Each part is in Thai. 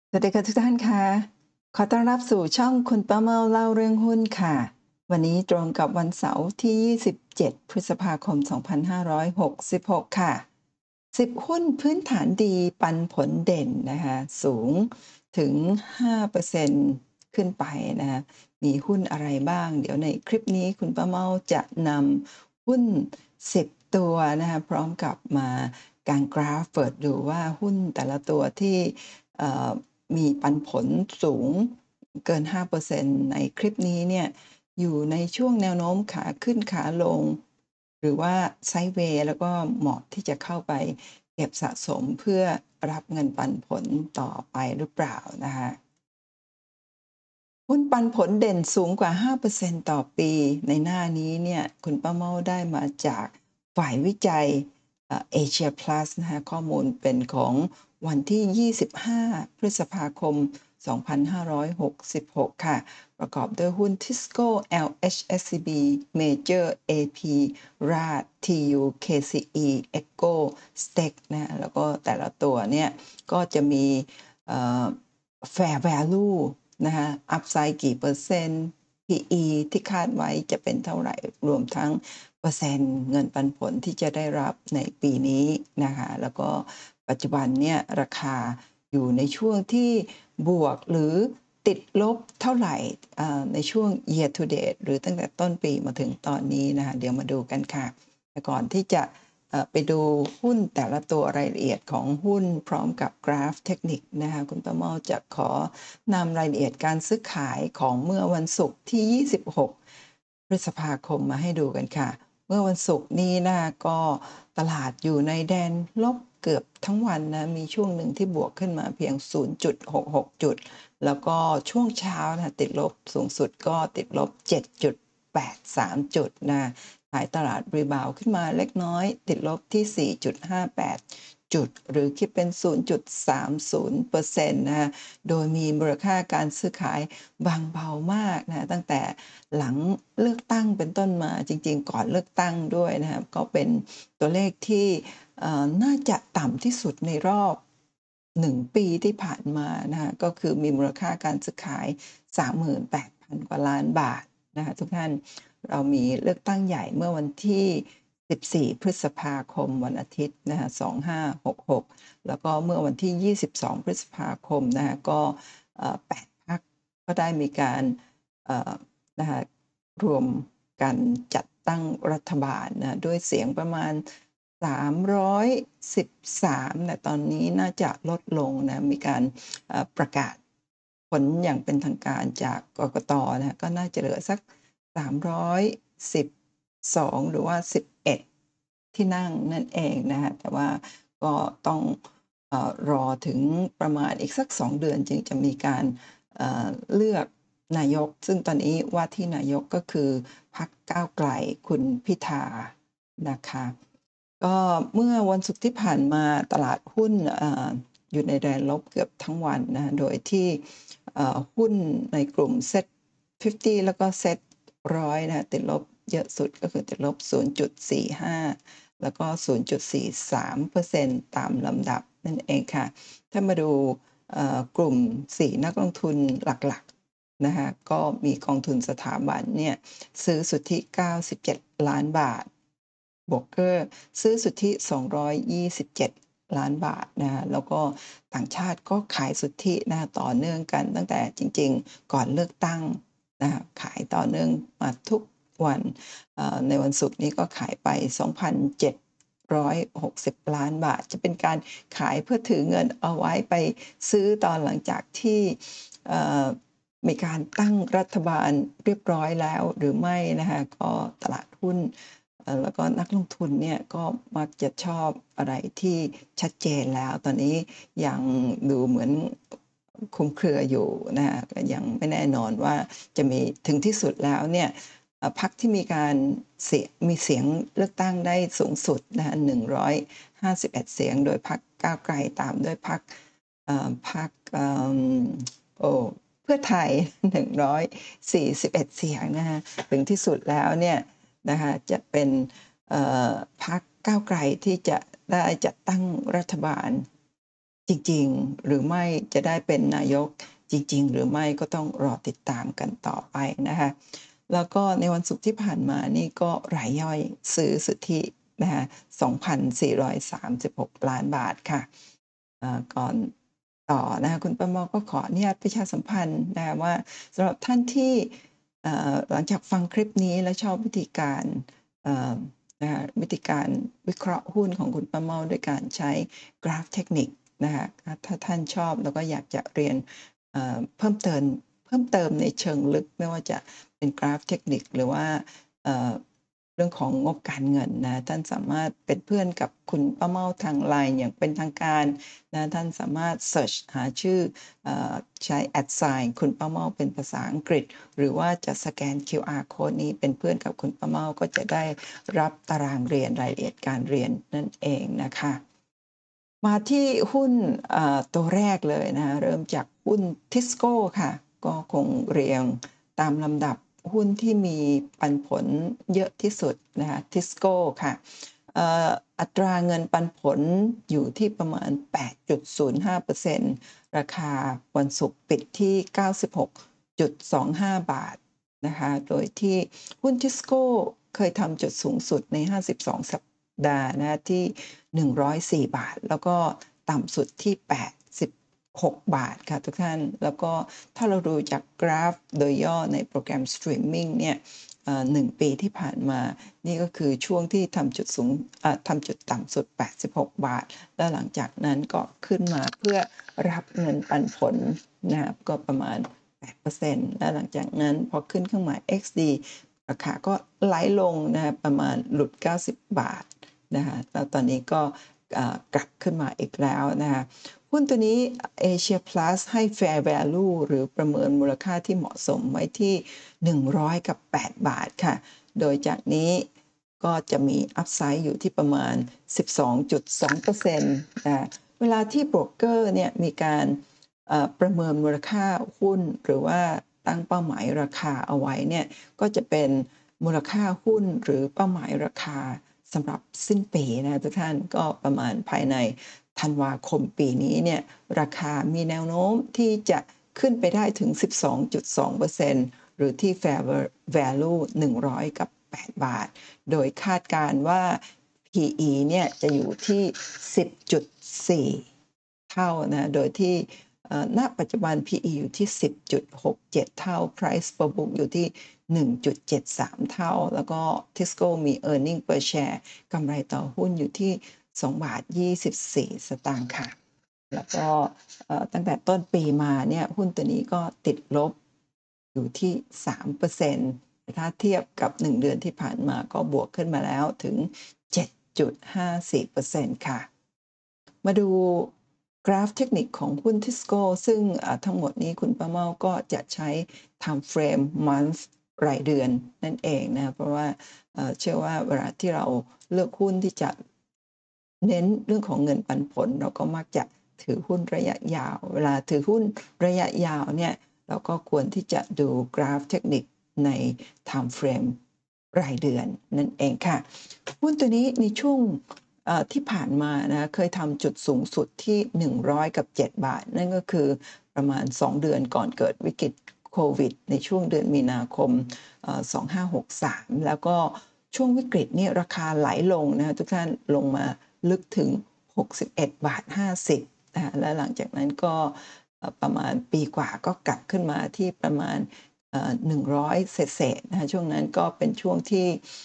สวัสดีค่ะทุกท่านค่ะขอต้อนรับสู่ช่องคุณป้าเมาเล่าเรื่องหุ้นค่ะวันนี้ตรงกับวันเสาร์ที่27พฤษภาคม2566ค่ะ10หุ้นพื้นฐานดีปันผลเด่นนะคะสูงถึง5%ขึ้นไปนะคะมีหุ้นอะไรบ้างเดี๋ยวในคลิปนี้คุณป้าเมาจะนำหุ้น10ตัวนะคะพร้อมกับมากางกราฟเปิดดูว่าหุ้นแต่ละตัวที่เอ่อ มีปันผลสูงเกิน5%ในคลิปนี้เนี่ยอยู่ในช่วงแนวโน้มขาขึ้นขาลงหรือว่าไซด์เวย์แล้วก็เหมาะที่จะเข้าไปเก็บสะสมเพื่อรับเงินปันผลต่อไปหรือเปล่านะคะหุ้นปันผลเด่นสูงกว่า5%ต่อปีในหน้านี้เนี่ยคุณป้าเม้าได้มาจากฝ่ายวิจัยAsia Plus นะคะข้อมูลเป็นของวันที่25พฤษภาคม2566ค่ะประกอบด้วยหุ้น Tisco LHSCB Major AP RAD TU KCE Echo STEC นะแล้วก็แต่ละตัวเนี่ยก็จะมีเอ่อ Fair Value นะคะอัพไซด์กี่เปอร์เซ็นต์ PE ที่คาดไว้จะเป็นเท่าไหร่รวมทั้งเปอร์เซ็นต์เงินปันผลที่จะได้รับในปีนี้นะคะแล้วก็ปัจจุบันเนี่ยราคาอยู่ในช่วงที่บวกหรือติดลบเท่าไหร่ในช่วง year to date หรือตั้งแต่ต้นปีมาถึงตอนนี้นะคะเดี๋ยวมาดูกันค่ะแต่ก่อนที่จะไปดูหุ้นแต่ละตัวรายละเอียดของหุ้นพร้อมกับกราฟเทคนิคนะคะคุณประเมาจะขอนำรายละเอียดการซื้อขายของเมื่อวันศุกร์ที่26พฤษภาคมมาให้ดูกันค่ะเมื่อวันศุกร์นี้นะคะก็ตลาดอยู่ในแดนลบเกือบทั้งวันนะมีช่วงหนึ่งที่บวกขึ้นมาเพียง0.66จุดแล้วก็ช่วงเช้านะติดลบสูงสุดก็ติดลบ7.83จุดนะขายตลาดรีบาวขึ้นมาเล็กน้อยติดลบที่4.58จุดหรือคิดเป็น0.30%นะคะโดยมีมูลค่าการซื้อขายบางเบามากนะตั้งแต่หลังเลือกตั้งเป็นต้นมาจริงๆก่อนเลือกตั้งด้วยนะครับก็เป็นตัวเลขที่น่าจะต่ำที่สุดในรอบ1ปีที่ผ่านมานะคะก็คือมีมูลค่าการซื้อขาย 38,000 กว่าล้านบาทนะคะทุกท่านเรามีเลือกตั้งใหญ่เมื่อวันที่14พฤษภาคมวันอาทิตย์นะคะ2566แล้วก็เมื่อวันที่22พฤษภาคมนะคะก็8พรรคก็ได้มีการเอ่อนะคะรวมกันจัดตั้งรัฐบาลนะด้วยเสียงประมาณ313แต่ตอนนี้น่าจะลดลงนะมีการประกาศผลอย่างเป็นทางการจากกกตนะคะก็น่าจะเหลือสัก312หรือว่า11ที่นั่งนั่นเองนะคะแต่ว่าก็ต้องรอถึงประมาณอีกสัก2เดือนจึงจะมีการเลือกนายกซึ่งตอนนี้ว่าที่นายกก็คือพรรคก้าวไกลคุณพิธานะคะก็เมื่อวันศุกร์ที่ผ่านมาตลาดหุ้นอยู่ในแดนลบเกือบทั้งวันนะคะโดยที่หุ้นในกลุ่ม Set 50แล้วก็ Set 100นะคะติดลบเยอะสุดก็คือติดลบ0.45แล้วก็0.43%ตามลำดับนั่นเองค่ะถ้ามาดูกลุ่ม4นักลงทุนหลักๆนะคะก็มีกองทุนสถาบันเนี่ยซื้อสุทธิ97ล้านบาทโบรกเกอร์ซื้อสุทธิ227ล้านบาทนะคะแล้วก็ต่างชาติก็ขายสุทธินะคะต่อเนื่องกันตั้งแต่จริงๆก่อนเลือกตั้งนะคะขายต่อเนื่องมาทุกวันในวันศุกร์นี้ก็ขายไป2,760ล้านบาทจะเป็นการขายเพื่อถือเงินเอาไว้ไปซื้อตอนหลังจากที่เอ่อมีการตั้งรัฐบาลเรียบร้อยแล้วหรือไม่นะคะก็ตลาดหุ้นแล้วก็นักลงทุนเนี่ยก็มักจะชอบอะไรที่ชัดเจนแล้วตอนนี้ยังดูเหมือนคลุมเครืออยู่นะคะก็ยังไม่แน่นอนว่าจะมีถึงที่สุดแล้วเนี่ยพรรคที่มีการมีเสียงเลือกตั้งได้สูงสุดนะคะ151เสียงโดยพรรคก้าวไกลตามด้วยพรรคโอ้เพื่อไทย141เสียงนะคะถึงที่สุดแล้วเนี่ยนะคะจะเป็นเอ่อพรรคก้าวไกลที่จะได้จัดตั้งรัฐบาลจริงๆหรือไม่จะได้เป็นนายกจริงๆหรือไม่ก็ต้องรอติดตามกันต่อไปนะคะแล้วก็ในวันศุกร์ที่ผ่านมานี่ก็รายย่อยซื้อสุทธินะคะ2,436 ล้านบาทค่ะก่อนต่อนะคะคุณประเมาก็ขออนุญาตประชาสัมพันธ์นะคะว่าสำหรับท่านที่หลังจากฟังคลิปนี้แล้วชอบวิธีการเอ่อนะคะวิธีการวิเคราะห์หุ้นของคุณประเมาด้วยการใช้กราฟเทคนิคนะคะถ้าท่านชอบแล้วก็อยากจะเรียนเพิ่มเติมในเชิงลึกไม่ว่าจะเป็นกราฟเทคนิคหรือว่าเอ่อเรื่องของงบการเงินนะท่านสามารถเป็นเพื่อนกับคุณป้าเมาทาง LINE อย่างเป็นทางการนะท่านสามารถเซิร์ชหาชื่อใช้ @ คุณป้าเมาเป็นภาษาอังกฤษหรือว่าจะสแกน QR Code นี้เป็นเพื่อนกับคุณป้าเมาก็จะได้รับตารางเรียนรายละเอียดการเรียนนั่นเองนะคะมาที่หุ้นตัวแรกเลยนะคะเริ่มจากหุ้น Tisco ค่ะก็คงเรียงตามลำดับหุ้นที่มีปันผลเยอะที่สุดนะคะ Tisco ค่ะอัตราเงินปันผลอยู่ที่ประมาณ 8.05% ราคาวันศุกร์ปิดที่ 96.25 บาทนะคะโดยที่หุ้น Tisco เคยทำจุดสูงสุดใน 52 สัปดาห์นะคะที่ 104 บาท แล้วก็ต่ำสุดที่ 86 บาทค่ะทุกท่าน แล้วก็ถ้าเราดูจากกราฟโดยย่อในโปรแกรมสตรีมมิ่งเนี่ย1 ปีที่ผ่านมา นี่ก็คือช่วงที่ทำจุดทำจุดต่ำสุด 86 บาท แล้วหลังจากนั้นก็ขึ้นมาเพื่อรับเงินปันผลนะครับก็ประมาณ 8% แล้วหลังจากนั้นพอขึ้นเครื่องหมาย XD ราคาก็ไหลลงนะครับประมาณหลุด 90 บาทนะคะแล้วตอนนี้ก็กลับขึ้นมาอีกแล้วนะคะหุ้นตัวนี้ Asia Plus ให้ Fair Value หรือประเมินมูลค่าที่เหมาะสมไว้ที่ 108 บาทค่ะ โดยจากนี้ก็จะมีอัพไซด์อยู่ที่ประมาณ 12.2%นะเวลาที่โบรกเกอร์เนี่ยมีการประเมินมูลค่าหุ้นหรือว่าตั้งเป้าหมายราคาเอาไว้เนี่ยก็จะเป็นมูลค่าหุ้นหรือเป้าหมายราคาสำหรับสิ้นปีนะทุกท่านก็ประมาณภายในธันวาคมปีนี้เนี่ยราคามีแนวโน้มที่จะขึ้นไปได้ถึง 12.2%หรือที่ Fair Value 100 กับ 8 บาท โดยคาดการณ์ว่า PE เนี่ยจะอยู่ที่ 10.4 เท่านะโดยที่ณปัจจุบัน PE อยู่ที่ 10.67 เท่า Price per book อยู่ที่ 1.73 เท่า แล้วก็ Tisco มี Earning per share กำไรต่อหุ้นอยู่ที่ 2.24 สตางค์ค่ะ แล้วก็ตั้งแต่ต้นปีมาเนี่ยหุ้นตัวนี้ก็ติดลบอยู่ที่ 3%ถ้าเทียบกับ 1 เดือนที่ผ่านมาก็บวกขึ้นมาแล้วถึง 7.54% ค่ะ มาดูกราฟเทคนิคของหุ้น Tisco ซึ่งทั้งหมดนี้คุณป้าเมาก็จะใช้ Time Frame Month รายเดือนนั่นเองนะเพราะว่าเชื่อว่าเวลาที่เราเลือกหุ้นที่จะเน้นเรื่องของเงินปันผลเราก็มักจะถือหุ้นระยะยาวเวลาถือหุ้นระยะยาวเนี่ยเราก็ควรที่จะดูกราฟเทคนิคใน Time Frame รายเดือนนั่นเองค่ะหุ้นตัวนี้ในช่วงที่ผ่านมานะเคยทำจุดสูงสุดที่107 บาทนั่นก็คือประมาณ2 เดือนก่อนเกิดวิกฤตโควิดในช่วงเดือนมีนาคม2563แล้วก็ช่วงวิกฤตนี่ราคาไหลลงนะทุกท่านลงมาลึกถึง61.50 บาทนะคะและหลังจากนั้นก็ประมาณปีกว่าก็กลับขึ้นมาที่ประมาณ100เศษๆนะคะช่วงนั้นก็เป็นช่วงที่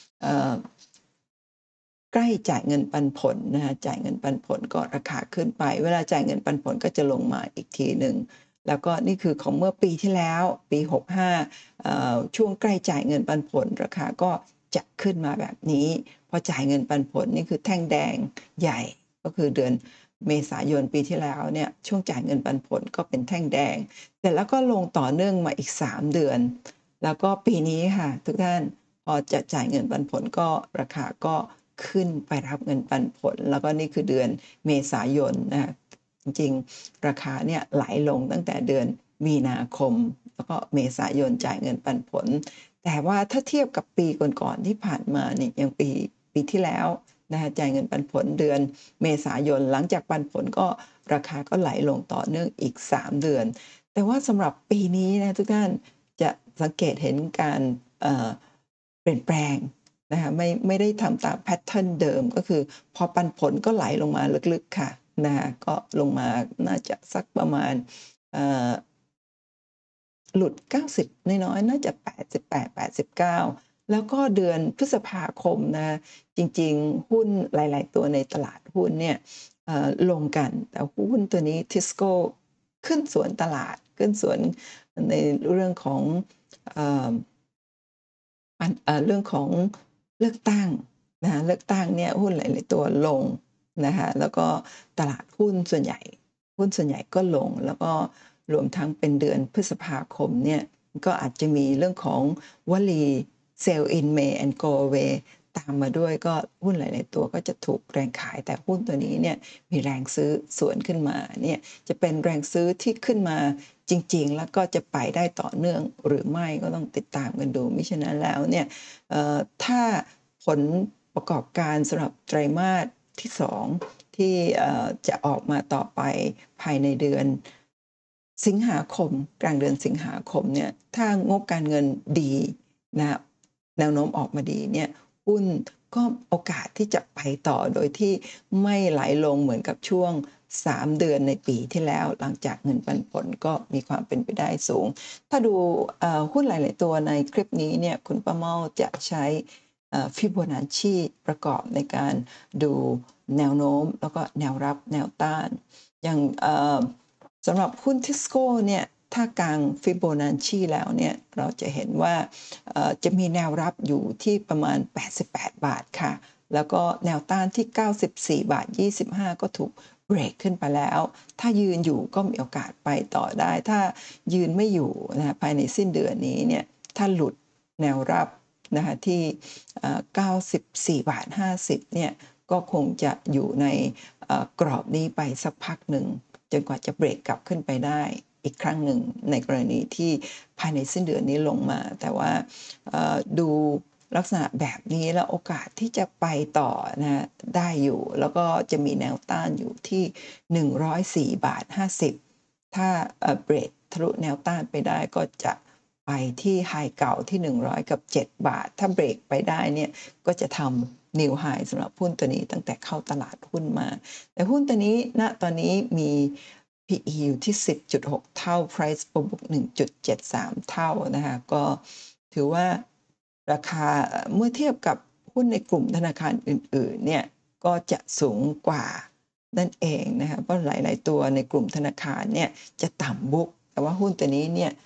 ใกล้จ่ายเงินปันผลนะคะจ่ายเงินปันผลก็ราคาขึ้นไปเวลาจ่ายเงินปันผลก็จะลงมาอีกทีหนึ่งแล้วก็นี่คือของเมื่อปีที่แล้วปี65ช่วงใกล้จ่ายเงินปันผลราคาก็จะขึ้นมาแบบนี้พอจ่ายเงินปันผลนี่คือแท่งแดงใหญ่ก็คือเดือนเมษายนปีที่แล้วเนี่ยช่วงจ่ายเงินปันผลก็เป็นแท่งแดงแต่แล้วก็ลงต่อเนื่องมาอีก3 เดือนแล้วก็ปีนี้ค่ะทุกท่านพอจะจ่ายเงินปันผลก็ราคาก็ขึ้นไปรับเงินปันผลแล้วก็นี่คือเดือนเมษายนนะคะจริงๆราคาเนี่ยไหลลงตั้งแต่เดือนมีนาคมแล้วก็เมษายนจ่ายเงินปันผลแต่ว่าถ้าเทียบกับปีก่อนๆที่ผ่านมาเนี่ยอย่างปีที่แล้วนะคะจ่ายเงินปันผลเดือนเมษายนหลังจากปันผลก็ราคาก็ไหลลงต่อเนื่องอีก3เดือนแต่ว่าสำหรับปีนี้นะทุกท่านจะสังเกตเห็นการเปลี่ยนแปลงนะคะไม่ได้ทำตามแพทเทิร์นเดิมก็คือพอปันผลก็ไหลลงมาลึกๆค่ะนะคะก็ลงมาน่าจะสักประมาณเอ่อ หลุด90น้อยๆน่าจะ88-89แล้วก็เดือนพฤษภาคมนะจริงๆหุ้นหลายๆตัวในตลาดหุ้นเนี่ยลงกันแต่หุ้นตัวนี้ Tisco ขึ้นสวนตลาดขึ้นสวนในเรื่องของเอ่อเรื่องของเลือกตั้งนะคะเลือกตั้งเนี่ยหุ้นหลายๆตัวลงนะคะแล้วก็ตลาดหุ้นส่วนใหญ่ก็ลงแล้วก็รวมทั้งเป็นเดือนพฤษภาคมเนี่ยก็อาจจะมีเรื่องของวลี Sell in May and go away ตามมาด้วยก็หุ้นหลายๆตัวก็จะถูกแรงขายแต่หุ้นตัวนี้เนี่ยมีแรงซื้อสวนขึ้นมาเนี่ยจะเป็นแรงซื้อที่ขึ้นมาจริงๆแล้วก็จะไปได้ต่อเนื่องหรือไม่ก็ต้องติดตามกันดูมิฉะนั้นแล้วเนี่ยถ้าผลประกอบการสำหรับไตรมาสที่2ที่จะออกมาต่อไปภายในเดือนสิงหาคมกลางเดือนสิงหาคมเนี่ยถ้างบการเงินดีนะแนวโน้มออกมาดีเนี่ยหุ้นก็โอกาสที่จะไปต่อโดยที่ไม่ไหลลงเหมือนกับช่วง3เดือนในปีที่แล้วหลังจากเงินปันผลก็มีความเป็นไปได้สูงถ้าดูหุ้นหลายๆตัวในคลิปนี้เนี่ยคุณป้าเม่าจะใช้ฟิโบนัชชีประกอบในการดูแนวโน้มแล้วก็แนวรับแนวต้านอย่างสำหรับหุ้น Tisco เนี่ยถ้ากลางฟิโบนัชชีแล้วเนี่ยเราจะเห็นว่าจะมีแนวรับอยู่ที่ประมาณ88บาทค่ะแล้วก็แนวต้านที่94บาท25ก็ถูกเบรกขึ้นไปแล้วถ้ายืนอยู่ก็มีโอกาสไปต่อได้ถ้ายืนไม่อยู่นะภายในสิ้นเดือนนี้เนี่ยถ้าหลุดแนวรับนะคะที่94บาท50เนี่ยก็คงจะอยู่ในกรอบนี้ไปสักพักหนึ่งจนกว่าจะเบรกกลับขึ้นไปได้อีกครั้งหนึ่งในกรณีที่ภายในสิ้นเดือนนี้ลงมาแต่ว่าดูลักษณะแบบนี้แล้วโอกาสที่จะไปต่อนะได้อยู่แล้วก็จะมีแนวต้านอยู่ที่104บาท50ถ้าเบรกทะลุแนวต้านไปได้ก็จะไปที่ไฮเก่าที่100กับ7บาทถ้าเบรกไปได้เนี่ยก็จะทำนิวไฮสำหรับหุ้นตัวนี้ตั้งแต่เข้าตลาดหุ้นมาแต่หุ้นตัวนี้ณตอนนี้มี PE อยู่ที่10.6เท่า Price per book 1.73เท่านะคะก็ถือว่าราคาเมื่อเทียบกับหุ้นในกลุ่มธนาคารอื่นๆเนี่ยก็จะสูงกว่านั่นเองนะคะเพราะหลายๆตัวในกลุ่มธนาคารเนี่ยจะต่ำบุ๊กแต่ว่าหุ้นตัวนี้เนี่ย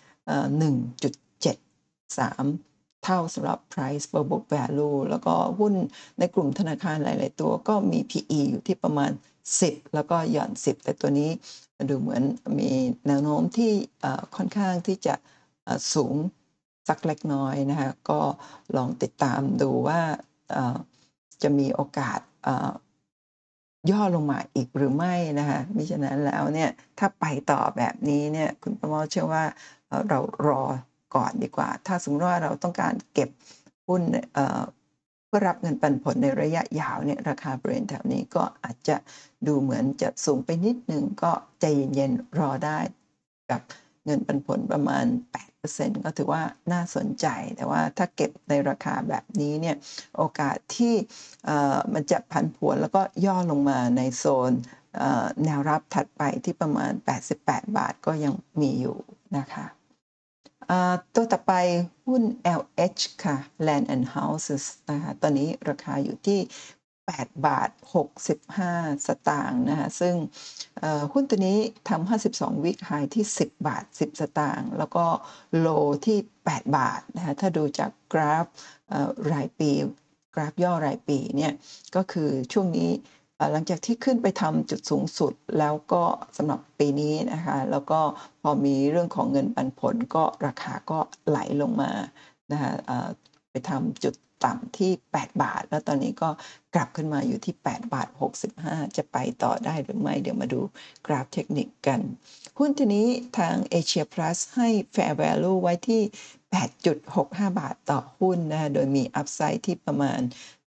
1.73เท่าสำหรับ Price per book value แล้วก็หุ้นในกลุ่มธนาคารหลายๆตัวก็มี PE อยู่ที่ประมาณ10แล้วก็หย่อน10แต่ตัวนี้ดูเหมือนมีแนวโน้มที่ค่อนข้างที่จะสูงสักเล็กน้อยนะคะก็ลองติดตามดูว่าจะมีโอกาสย่อลงมาอีกหรือไม่นะคะมิฉะนั้นแล้วเนี่ยถ้าไปต่อแบบนี้เนี่ยคุณประเมาเชื่อว่าเรารอก่อนดีกว่าถ้าสมมุติว่าเราต้องการเก็บหุ้นเพื่อรับเงินปันผลในระยะยาวเนี่ยราคาบริเวณแถวนี้ก็อาจจะดูเหมือนจะสูงไปนิดหนึ่งก็ใจเย็นๆรอได้กับเงินปันผลประมาณ8%ก็ถือว่าน่าสนใจแต่ว่าถ้าเก็บในราคาแบบนี้เนี่ยโอกาสที่มันจะผันผวนแล้วก็ย่อลงมาในโซนแนวรับถัดไปที่ประมาณ88บาทก็ยังมีอยู่นะคะตัวต่อไปหุ้น LH ค่ะ Land and Houses นะคะตอนนี้ราคาอยู่ที่8บาท65สตางค์นะคะซึ่งหุ้นตัวนี้ทำ52 week high ที่10บาท10สตางค์แล้วก็โลที่8บาทนะคะถ้าดูจากกราฟรายปีกราฟย่อรายปีเนี่ยก็คือช่วงนี้หลังจากที่ขึ้นไปทำจุดสูงสุดแล้วก็สำหรับปีนี้นะคะแล้วก็พอมีเรื่องของเงินปันผลก็ราคาก็ไหลลงมานะคะไปทำจุดต่ำที่8บาทแล้วตอนนี้ก็กลับขึ้นมาอยู่ที่8บาท65จะไปต่อได้หรือไม่เดี๋ยวมาดูกราฟเทคนิคกันหุ้นตัวนี้ทาง Asia Plus ให้ Fair Value ไว้ที่8.65 บาทต่อหุ้นนะคะโดยมี Upside ที่ประมาณ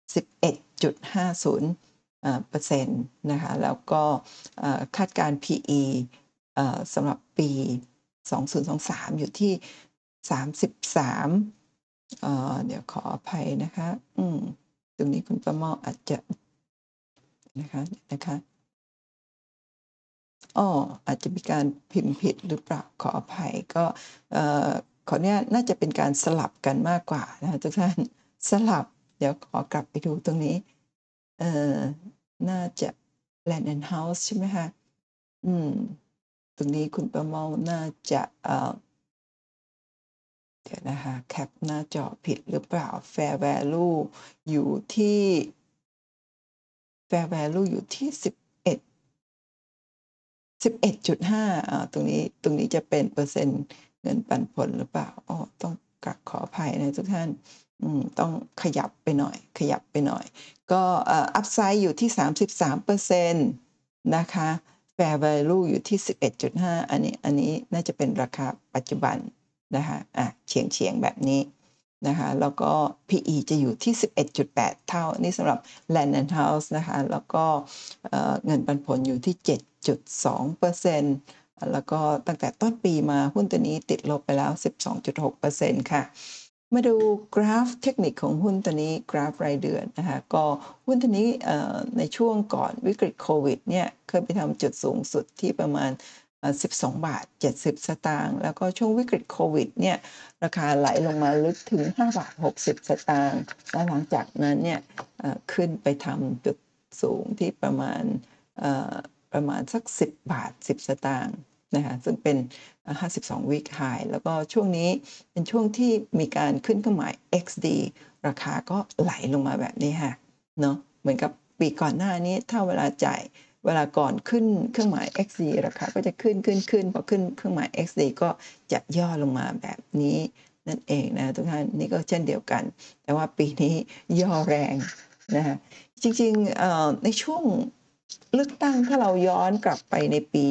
11.50%นะคะแล้วก็คาดการณ์ PE สำหรับปี 2023 อยู่ที่ 33เดี๋ยวขออภัยนะคะตรงนี้คุณประเมาอาจจะนะคะอาจจะมีการพิมพ์ผิดหรือเปล่าขออภัยก็ขออนุญาตน่าจะเป็นการสลับกันมากกว่านะคะทุกท่านสลับเดี๋ยวขอกลับไปดูตรงนี้เอ่อน่าจะ Land and House ใช่ไหมคะตรงนี้คุณประเมาน่าจะเดี๋ยวนะคะแคปหน้าจอผิดหรือเปล่า Fair Value อยู่ที่ Fair Value อยู่ที่11.5ตรงนี้จะเป็นเปอร์เซ็นต์เงินปันผลหรือเปล่าต้องขออภัยนะทุกท่านต้องขยับไปหน่อยก็อัปไซด์อยู่ที่ 33%นะคะ Fair Value อยู่ที่ 11.5 อันนี้น่าจะเป็นราคาปัจจุบันนะคะเฉียงแบบนี้นะคะแล้วก็ PE จะอยู่ที่ 11.8 เท่านี่สำหรับ Land and House นะคะแล้วก็เงินปันผลอยู่ที่ 7.2% แล้วก็ตั้งแต่ต้นปีมาหุ้นตัวนี้ติดลบไปแล้ว 12.6% ค่ะมาดูกราฟเทคนิคของหุ้นตัวนี้กราฟรายเดือนนะคะก็หุ้นตัวนี้ในช่วงก่อนวิกฤตโควิดเนี่ยเคยไปทำจุดสูงสุดที่ประมาณ12.70 บาทแล้วก็ช่วงวิกฤตโควิดเนี่ยราคาไหลลงมาลึกถึง5.60 บาทแล้วหลังจากนั้นเนี่ยขึ้นไปทำจุดสูงที่ประมาณสัก10 บาท 10 สตางค์นะคะซึ่งเป็น52 week high แล้วก็ช่วงนี้เป็นช่วงที่มีการขึ้นเครื่องหมาย XD ราคาก็ไหลลงมาแบบนี้ค่ะเนาะเหมือนกับปีก่อนหน้านี้ถ้าเวลาก่อนขึ้นเครื่องหมาย XD ราคาก็จะขึ้นพอขึ้นเครื่องหมาย XD ก็จะย่อลงมาแบบนี้นั่นเองนะทุกท่านนี่ก็เช่นเดียวกันแต่ว่าปีนี้ย่อแรงนะคะจริงๆในช่วงเลือกตั้งถ้าเราย้อนกลับไปในปี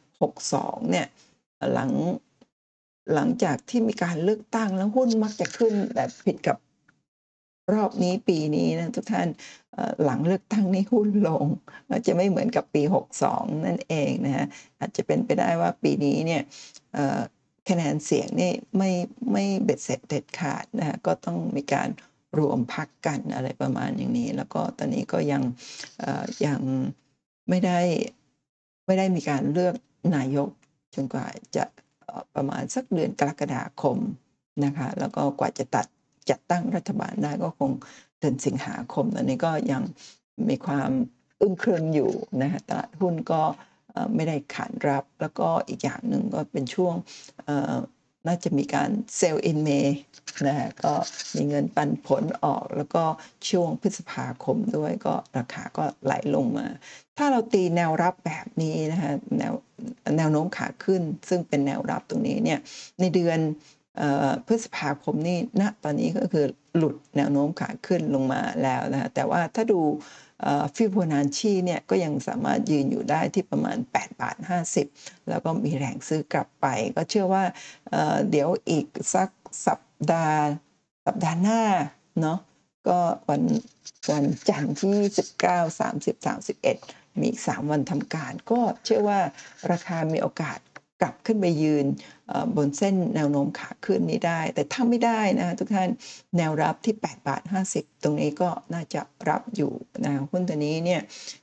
62เนี่ยหลังจากที่มีการเลือกตั้งแล้วหุ้นมักจะขึ้นแบบผิดกับรอบนี้ปีนี้นะทุกท่านหลังเลือกตั้งนี่หุ้นลงจะไม่เหมือนกับปี62นั่นเองนะคะอาจจะเป็นไปได้ว่าปีนี้เนี่ยคะแนนเสียงนี่ไม่เบ็ดเสร็จเด็ดขาดนะคะก็ต้องมีการรวมพรรคกันอะไรประมาณอย่างนี้แล้วก็ตอนนี้ก็ยังไม่ได้มีการเลือกนายกจนกว่าจะประมาณสักเดือนกรกฎาคมนะคะแล้วก็กว่าจะจัดตั้งรัฐบาลได้ก็คงเดือนสิงหาคมตอนนี้ก็ยังมีความอึ้งครึมอยู่นะคะตลาดหุ้นก็ไม่ได้ขานรับแล้วก็อีกอย่างหนึ่งก็เป็นช่วงน่าจะมีการ sell in May นะคะก็มีเงินปันผลออกแล้วก็ช่วงพฤษภาคมด้วยก็ราคาก็ไหลลงมาถ้าเราตีแนวรับแบบนี้นะคะแนวโน้มขาขึ้นซึ่งเป็นแนวรับตรงนี้เนี่ยในเดือนพฤษภาคมนี่ณตอนนี้ก็คือหลุดแนวโน้มขาขึ้นลงมาแล้วนะคะแต่ว่าถ้าดูฟิโบนัชชีเนี่ยก็ยังสามารถยืนอยู่ได้ที่ประมาณ8.50 บาทแล้วก็มีแรงซื้อกลับไปก็เชื่อว่าเดี๋ยวอีกสักสัปดาห์หน้าเนาะก็วันจันทร์ที่29 30 31มีอีก3วันทำการก็เชื่อว่าราคามีโอกาสกลับขึ้นไปยืนบนเส้นแนวโน้มขาขึ้นนี้ได้แต่ถ้าไม่ได้นะทุกท่านแนวรับที่8.50 บาทตรงนี้ก็น่าจะรับอยู่นะหุ้นตัวนี้เนี่ย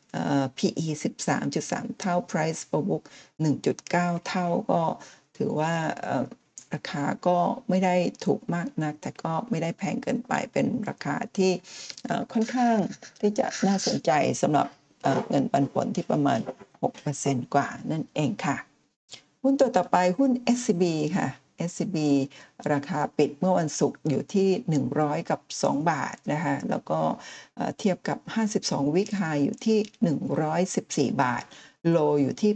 PE 13.3 เท่า Price per book 1.9 เท่าก็ถือว่าราคาก็ไม่ได้ถูกมากนักแต่ก็ไม่ได้แพงเกินไปเป็นราคาที่ค่อนข้างที่จะน่าสนใจสำหรับเงินปันผลที่ประมาณ 6% กว่านั่นเองค่ะหุ้นตัวต่อไปหุ้น SCB ค่ะ SCB ราคาปิดเมื่อวันศุกร์อยู่ที่100กับ2 บาทนะคะแล้วก็เทียบกับ52 week high อยู่ที่114 บาทโลอยู่ที่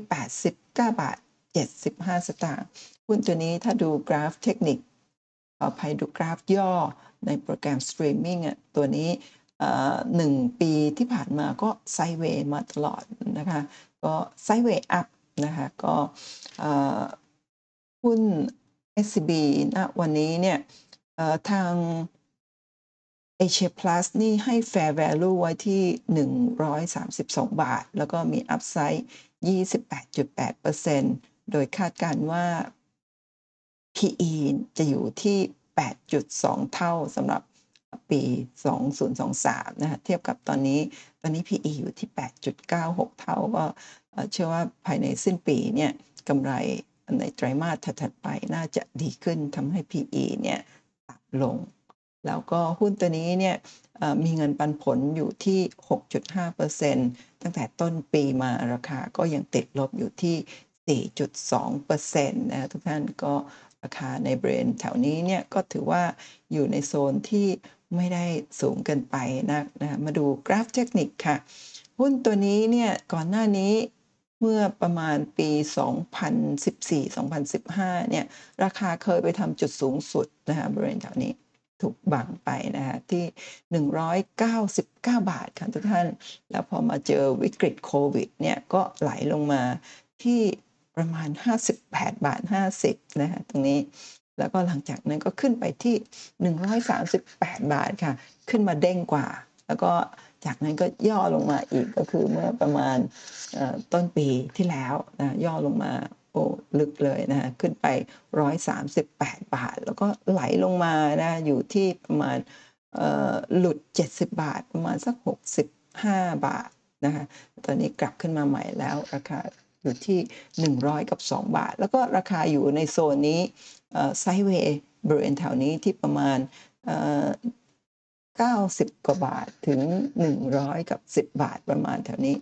89.75 บาทหุ้นตัวนี้ถ้าดูกราฟเทคนิคขออภัยดูกราฟย่อในโปรแกรมสตรีมมิ่งตัวนี้1 ปีที่ผ่านมาก็ไซด์เวย์มาตลอดนะคะก็ไซด์เวย์อัพนะคะก็หุ้น SCB ณวันนี้เนี่ยทาง Asia Plus นี่ให้ Fair Value ไว้ที่132 บาท แล้วก็มี Upside 28.8% โดยคาดการณ์ว่า PE จะอยู่ที่ 8.2 เท่าสำหรับปี 2023 นะคะเทียบกับตอนนี้ PE อยู่ที่ 8.96 เท่าก็เชื่อว่าภายในสิ้นปีเนี่ยกำไรในไตรมาสถัดๆไปน่าจะดีขึ้นทำให้ PE เนี่ยต่ำลง แล้วก็หุ้นตัวนี้เนี่ยมีเงินปันผลอยู่ที่ 6.5% ตั้งแต่ต้นปีมาราคาก็ยังติดลบอยู่ที่ 4.2% นะทุกท่านก็ราคาในบริเวณแถวนี้เนี่ยก็ถือว่าอยู่ในโซนที่ไม่ได้สูงเกินไปนักนะมาดูกราฟเทคนิคค่ะหุ้นตัวนี้เนี่ยก่อนหน้านี้เมื่อประมาณปี 2014-2015 เนี่ยราคาเคยไปทำจุดสูงสุดนะคะบริเวณแถวนี้ถูกบังไปนะคะที่199 บาทค่ะทุกท่านแล้วพอมาเจอวิกฤตโควิดเนี่ยก็ไหลลงมาที่ประมาณ58 บาท 50นะคะตรงนี้แล้วก็หลังจากนั้นก็ขึ้นไปที่138 บาทค่ะขึ้นมาเด้งกว่าแล้วก็จากนั้นก็ย่อลงมาอีกก็คือเมื่อประมาณต้นปีที่แล้วนะย่อลงมาโอ้ลึกเลยนะขึ้นไป138 บาทแล้วก็ไหลลงมานะอยู่ที่ประมาณหลุด70 บาทประมาณสัก65 บาทนะคะตอนนี้กลับขึ้นมาใหม่แล้วราคาอยู่ที่102 บาทแล้วก็ราคาอยู่ในโซนนี้ไซด์เวย์บริเวณแถวนี้ที่ประมาณ90 กว่าบาทถึง110 บาทประมาณแถวนี้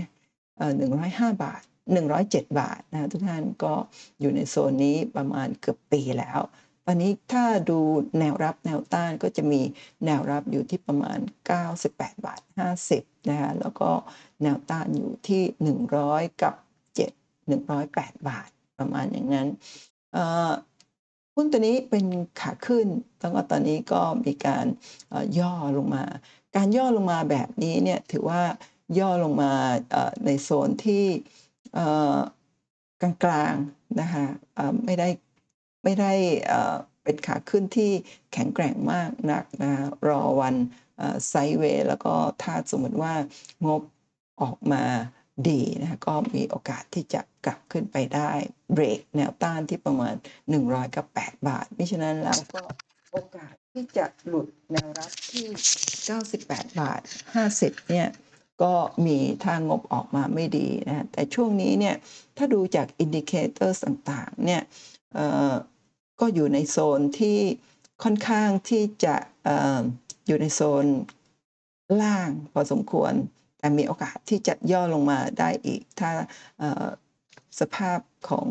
105 บาท107 บาทนะทุกท่านก็อยู่ในโซนนี้ประมาณเกือบปีแล้วตอนนี้ถ้าดูแนวรับแนวต้านก็จะมีแนวรับอยู่ที่ประมาณ98 บาท 50นะคะแล้วก็แนวต้านอยู่ที่100กับ7 108 บาทประมาณอย่างนั้นหุ้นตัวนี้เป็นขาขึ้นแล้วก็ตอนนี้ก็มีการย่อลงมาการย่อลงมาแบบนี้เนี่ยถือว่าย่อลงมาในโซนที่กลางๆนะคะไม่ได้เป็นขาขึ้นที่แข็งแกร่งมากนักนะรอวันไซด์เวย์แล้วก็ถ้าสมมติว่างบออกมาดีนะคะก็มีโอกาสที่จะกลับขึ้นไปได้เบรกแนวต้านที่ประมาณ108 บาทมิฉะนั้นแล้วก็โอกาสที่จะหลุดแนวรับที่98 บาท 50เนี่ยก็มีถ้างบออกมาไม่ดีนะแต่ช่วงนี้เนี่ยถ้าดูจากอินดิเคเตอร์ต่างๆเนี่ยก็อยู่ในโซนที่ค่อนข้างที่จะอยู่ในโซนล่างพอสมควรแต่มีโอกาสที่จะย่อลงมาได้อีกถ้าสภาพของ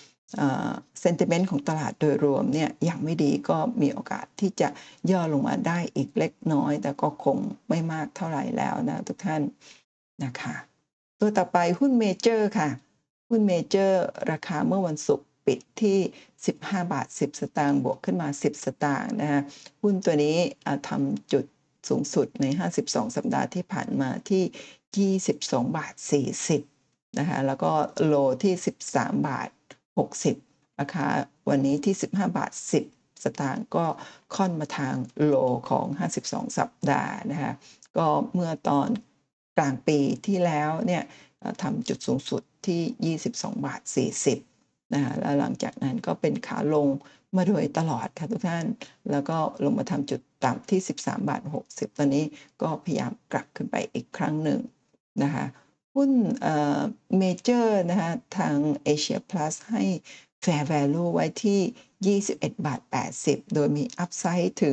sentiment ของตลาดโดยรวมเนี่ยยังไม่ดีก็มีโอกาสที่จะย่อลงมาได้อีกเล็กน้อยแต่ก็คงไม่มากเท่าไหร่แล้วนะทุกท่านนะคะตัวต่อไปหุ้นเมเจอร์ค่ะหุ้นเมเจอร์ราคาเมื่อวันศุกร์ปิดที่15 บาท 10 สตางค์บวกขึ้นมา10 สตางค์นะคะหุ้นตัวนี้ทำจุดสูงสุดใน52 สัปดาห์ที่ผ่านมาที่22 บาท 40นะคะแล้วก็โลที่13 บาท 60ราคาวันนี้ที่15 บาท 10 สตางค์ก็ค่อนมาทางโลของ52 สัปดาห์นะคะก็เมื่อตอนกลางปีที่แล้วเนี่ยทำจุดสูงสุดที่22 บาท 40นะคะแล้วหลังจากนั้นก็เป็นขาลงมาโดยตลอดค่ะทุกท่านแล้วก็ลงมาทำจุดต่ำที่13 บาท 60ตอนนี้ก็พยายามกลับขึ้นไปอีกครั้งหนึ่งนะคะหุ้นเมเจอร์นะคะทาง Asia Plus ให้ Fair Value ไว้ที่21 บาท 80โดยมี Upside ถึง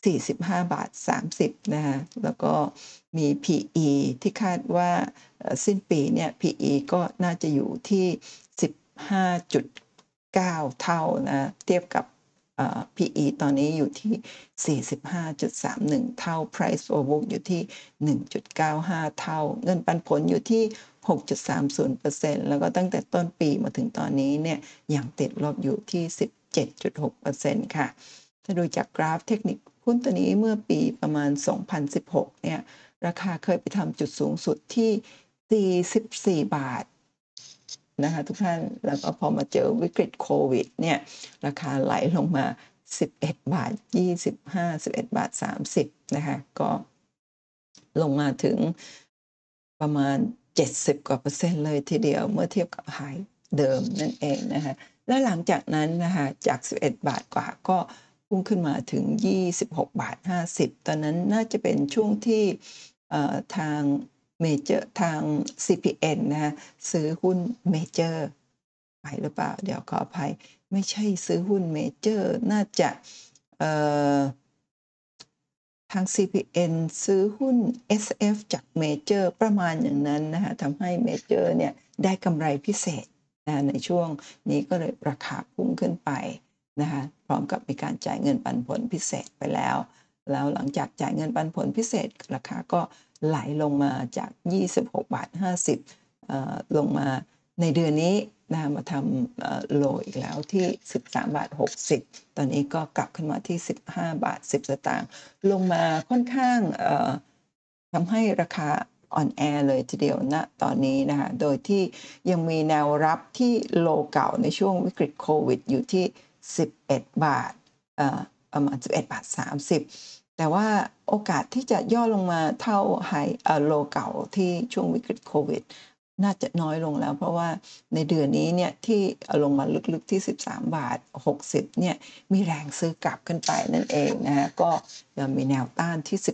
45 บาท 30นะคะแล้วก็มี PE ที่คาดว่าสิ้นปีเนี่ย PE ก็น่าจะอยู่ที่ 15.9 เท่านะเทียบกับPE ตอนนี้อยู่ที่ 45.31 เท่า Price to book อยู่ที่ 1.95 เท่าเงินปันผลอยู่ที่ 6.30% แล้วก็ตั้งแต่ต้นปีมาถึงตอนนี้เนี่ยยังติดลบอยู่ที่ 17.6% ค่ะถ้าดูจากกราฟเทคนิคหุ้นตัวนี้เมื่อปีประมาณ 2016 เนี่ยราคาเคยไปทำจุดสูงสุดที่44 บาทนะคะทุกท่านแล้วก็พอมาเจอวิกฤตโควิดเนี่ยราคาไหลลงมา 11.25 11.30 นะคะก็ลงมาถึงประมาณ70กว่า%เลยทีเดียวเมื่อเทียบกับไฮเดิมนั่นเองนะคะและหลังจากนั้นนะคะจาก11 บาทกว่าก็พุ่งขึ้นมาถึง26.50 ตอนนั้นน่าจะเป็นช่วงที่ทางเมเจอร์ทาง CPN นะคะซื้อหุ้นเมเจอร์ไปหรือเปล่าเดี๋ยวขออภัยไม่ใช่ซื้อหุ้นเมเจอร์น่าจะเอ่อทาง CPN ซื้อหุ้น SF จากเมเจอร์ประมาณอย่างนั้นนะคะทำให้เมเจอร์เนี่ยได้กำไรพิเศษในช่วงนี้ก็เลยราคาพุ่งขึ้นไปนะคะพร้อมกับมีการจ่ายเงินปันผลพิเศษไปแล้วหลังจากจ่ายเงินปันผลพิเศษราคาก็ไหลลงมาจาก26.50 ลงมาในเดือนนี้นะมาทำโลอีกแล้วที่13.60 ตอนนี้ก็กลับขึ้นมาที่15.10 สตางค์ลงมาค่อนข้างทำให้ราคาอ่อนแอเลยทีเดียวณตอนนี้นะคะโดยที่ยังมีแนวรับที่โลเก่าในช่วงวิกฤตโควิดอยู่ที่11 บาทประมาณ11.30 แต่ว่าโอกาสที่จะย่อลงมาเท่าไฮโลเก่าที่ช่วงวิกฤตโควิดน่าจะน้อยลงแล้วเพราะว่าในเดือนนี้เนี่ยที่ลงมาลึกๆที่13.60 เนี่ยมีแรงซื้อกลับขึ้นไปนั่นเองนะคะก็ยังมีแนวต้านที่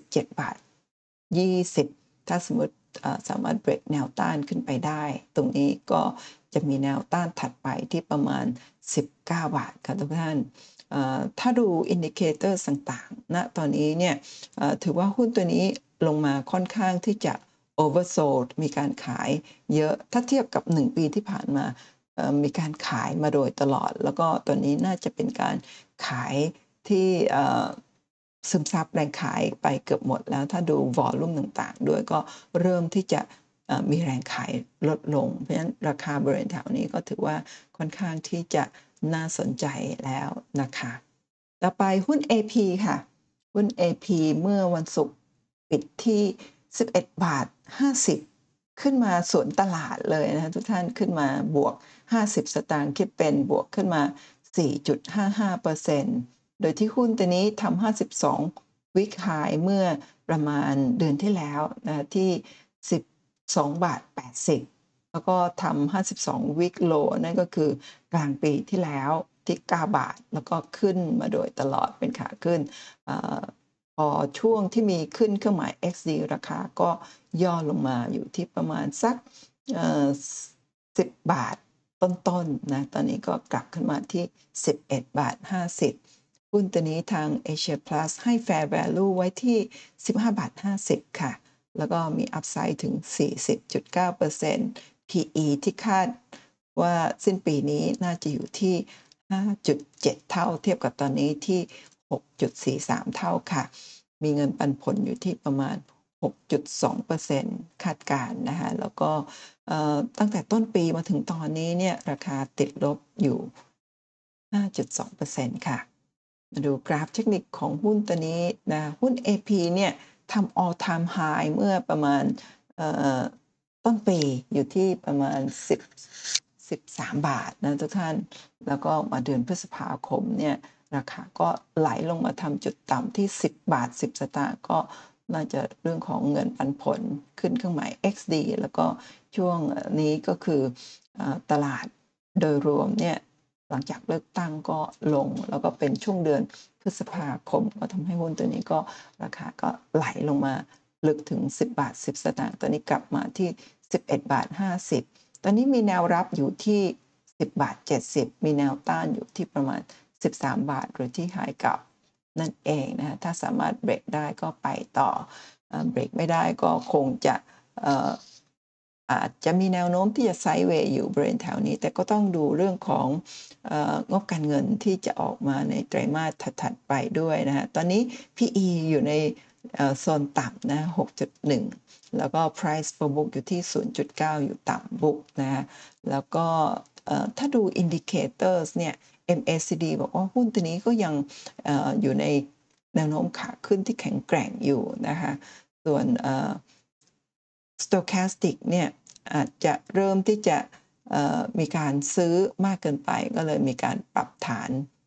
17.20 ถ้าสมมติสามารถเบรกแนวต้านขึ้นไปได้ตรงนี้ก็จะมีแนวต้านถัดไปที่ประมาณ19 บาทค่ะทุกท่านถ้าดูอินดิเคเตอร์ต่างๆณตอนนี้เนี่ยถือว่าหุ้นตัวนี้ลงมาค่อนข้างที่จะ oversold มีการขายเยอะถ้าเทียบกับ1 ปีที่ผ่านมามีการขายมาโดยตลอดแล้วก็ตอนนี้น่าจะเป็นการขายที่ซึมซับแรงขายไปเกือบหมดแล้วถ้าดูวอลลุ่มต่างๆด้วยก็เริ่มที่จะมีแรงขายลดลงเพราะฉะนั้นราคาบริเวณแถวนี้ก็ถือว่าค่อนข้างที่จะน่าสนใจแล้วนะคะต่อไปหุ้น AP ค่ะหุ้น AP เมื่อวันศุกร์ปิดที่11.50 ขึ้นมาสวนตลาดเลยนะคะทุกท่านขึ้นมาบวก50 สตางค์คิดเป็นบวกขึ้นมา 4.55% โดยที่หุ้นตัวนี้ทำ52 week high เมื่อประมาณเดือนที่แล้วนะที่12.80 แล้วก็ทำ52 week low นั่นก็คือกลางปีที่แล้วที่9 บาทแล้วก็ขึ้นมาโดยตลอดเป็นขาขึ้นพอช่วงที่มีขึ้นเครื่องหมาย XD ราคาก็ย่อลงมาอยู่ที่ประมาณสัก10 บาทต้นๆนะตอนนี้ก็กลับขึ้นมาที่11.50 หุ้นตัวนี้ทาง Asia Plus ให้ Fair Value ไว้ที่15.50 ค่ะแล้วก็มี Upside ถึง 40.9% PE ที่คาดว่าสิ้นปีนี้น่าจะอยู่ที่ 5.7 เท่าเทียบกับตอนนี้ที่ 6.43 เท่าค่ะมีเงินปันผลอยู่ที่ประมาณ 6.2% คาดการณ์นะคะแล้วก็ตั้งแต่ต้นปีมาถึงตอนนี้เนี่ยราคาติดลบอยู่ 5.2% ค่ะมาดูกราฟเทคนิคของหุ้นตัวนี้นะหุ้น AP เนี่ยทำ all time high เมื่อประมาณต้นปีอยู่ที่ประมาณ13 บาทนะทุกท่านแล้วก็มาเดือนพฤษภาคมเนี่ยราคาก็ไหลลงมาทำจุดต่ำที่10.10 สตางค์ก็น่าจะเรื่องของเงินปันผลขึ้นเครื่องหมาย XD แล้วก็ช่วงนี้ก็คือตลาดโดยรวมเนี่ยหลังจากเลือกตั้งก็ลงแล้วก็เป็นช่วงเดือนพฤษภาคมก็ทำให้หุ้นตัวนี้ก็ราคาก็ไหลลงมาลึกถึง10.10 สตางค์ตอนนี้กลับมาที่11.50 ตอนนี้มีแนวรับอยู่ที่10.70 มีแนวต้านอยู่ที่ประมาณ13 บาทหรือที่ไฮเก่านั่นเองนะคะถ้าสามารถเบรกได้ก็ไปต่อเบรกไม่ได้ก็คงจะอาจจะมีแนวโน้มที่จะไซด์เวย์อยู่บริเวณแถวนี้แต่ก็ต้องดูเรื่องของงบการเงินที่จะออกมาในไตรมาสถัดๆไปด้วยนะฮะตอนนี้ PE อยู่ในโซนต่ำนะ 6.1 แล้วก็ Price per book อยู่ที่ 0.9 อยู่ต่ำ book นะฮะแล้วก็ถ้าดู Indicators เนี่ย MACD บอกว่าหุ้นตัวนี้ก็ยังอยู่ในแนวโน้มขาขึ้นที่แข็งแกร่งอยู่นะคะส่วนStochastic เนี่ยอาจจะเริ่มที่จะมีการซื้อมากเกินไปก็เลยมีการปรับฐาน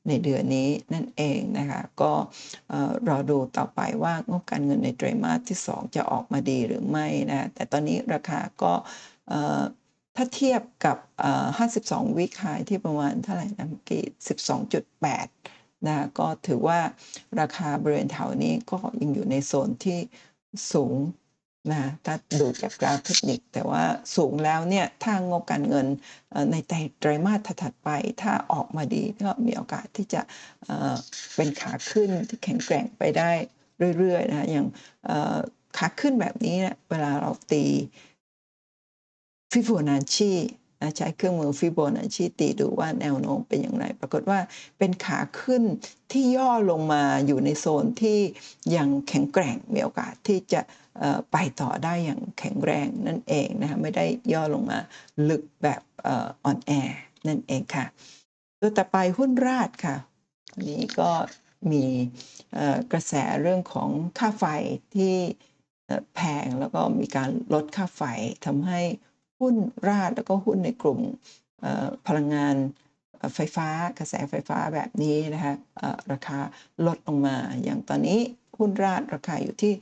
ในเดือนนี้นั่นเองนะคะก็รอดูต่อไปว่างบการเงินในไตรมาสที่2จะออกมาดีหรือไม่นะแต่ตอนนี้ราคาก็ถ้าเทียบกับ52 week high ที่ประมาณเท่าไหร่นะเมื่อกี้ 12.8 นะก็ถือว่าราคาบริเวณแถวนี้ก็ยังอยู่ในโซนที่สูงนะถ้าดูจากกราฟเทคนิคแต่ว่าสูงแล้วเนี่ยถ้างบการเงินในไตรมาสถัดไปถ้าออกมาดีก็มีโอกาสที่จะเป็นขาขึ้นที่แข็งแกร่งไปได้เรื่อยๆนะอย่างขาขึ้นแบบนี้เนี่ยเวลาเราตีฟิโบนัชชีใช้เครื่องมือฟิโบนัชชีตีดูว่าแนวโน้มเป็นอย่างไรปรากฏว่าเป็นขาขึ้นที่ย่อลงมาอยู่ในโซนที่ยังแข็งแกร่งมีโอกาสที่จะไปต่อได้อย่างแข็งแรงนั่นเองนะคะไม่ได้ย่อลงมาลึกแบบอ่อนแอนั่นเองค่ะตัวต่อไปหุ้นราชค่ะอันนี้ก็มีกระแสเรื่องของค่าไฟที่แพงแล้วก็มีการลดค่าไฟทำให้หุ้นราชแล้วก็หุ้นในกลุ่มพลังงานไฟฟ้ากระแสไฟฟ้าแบบนี้นะคะราคาลดลงมาอย่างตอนนี้หุ้นราชราคาอยู่ที่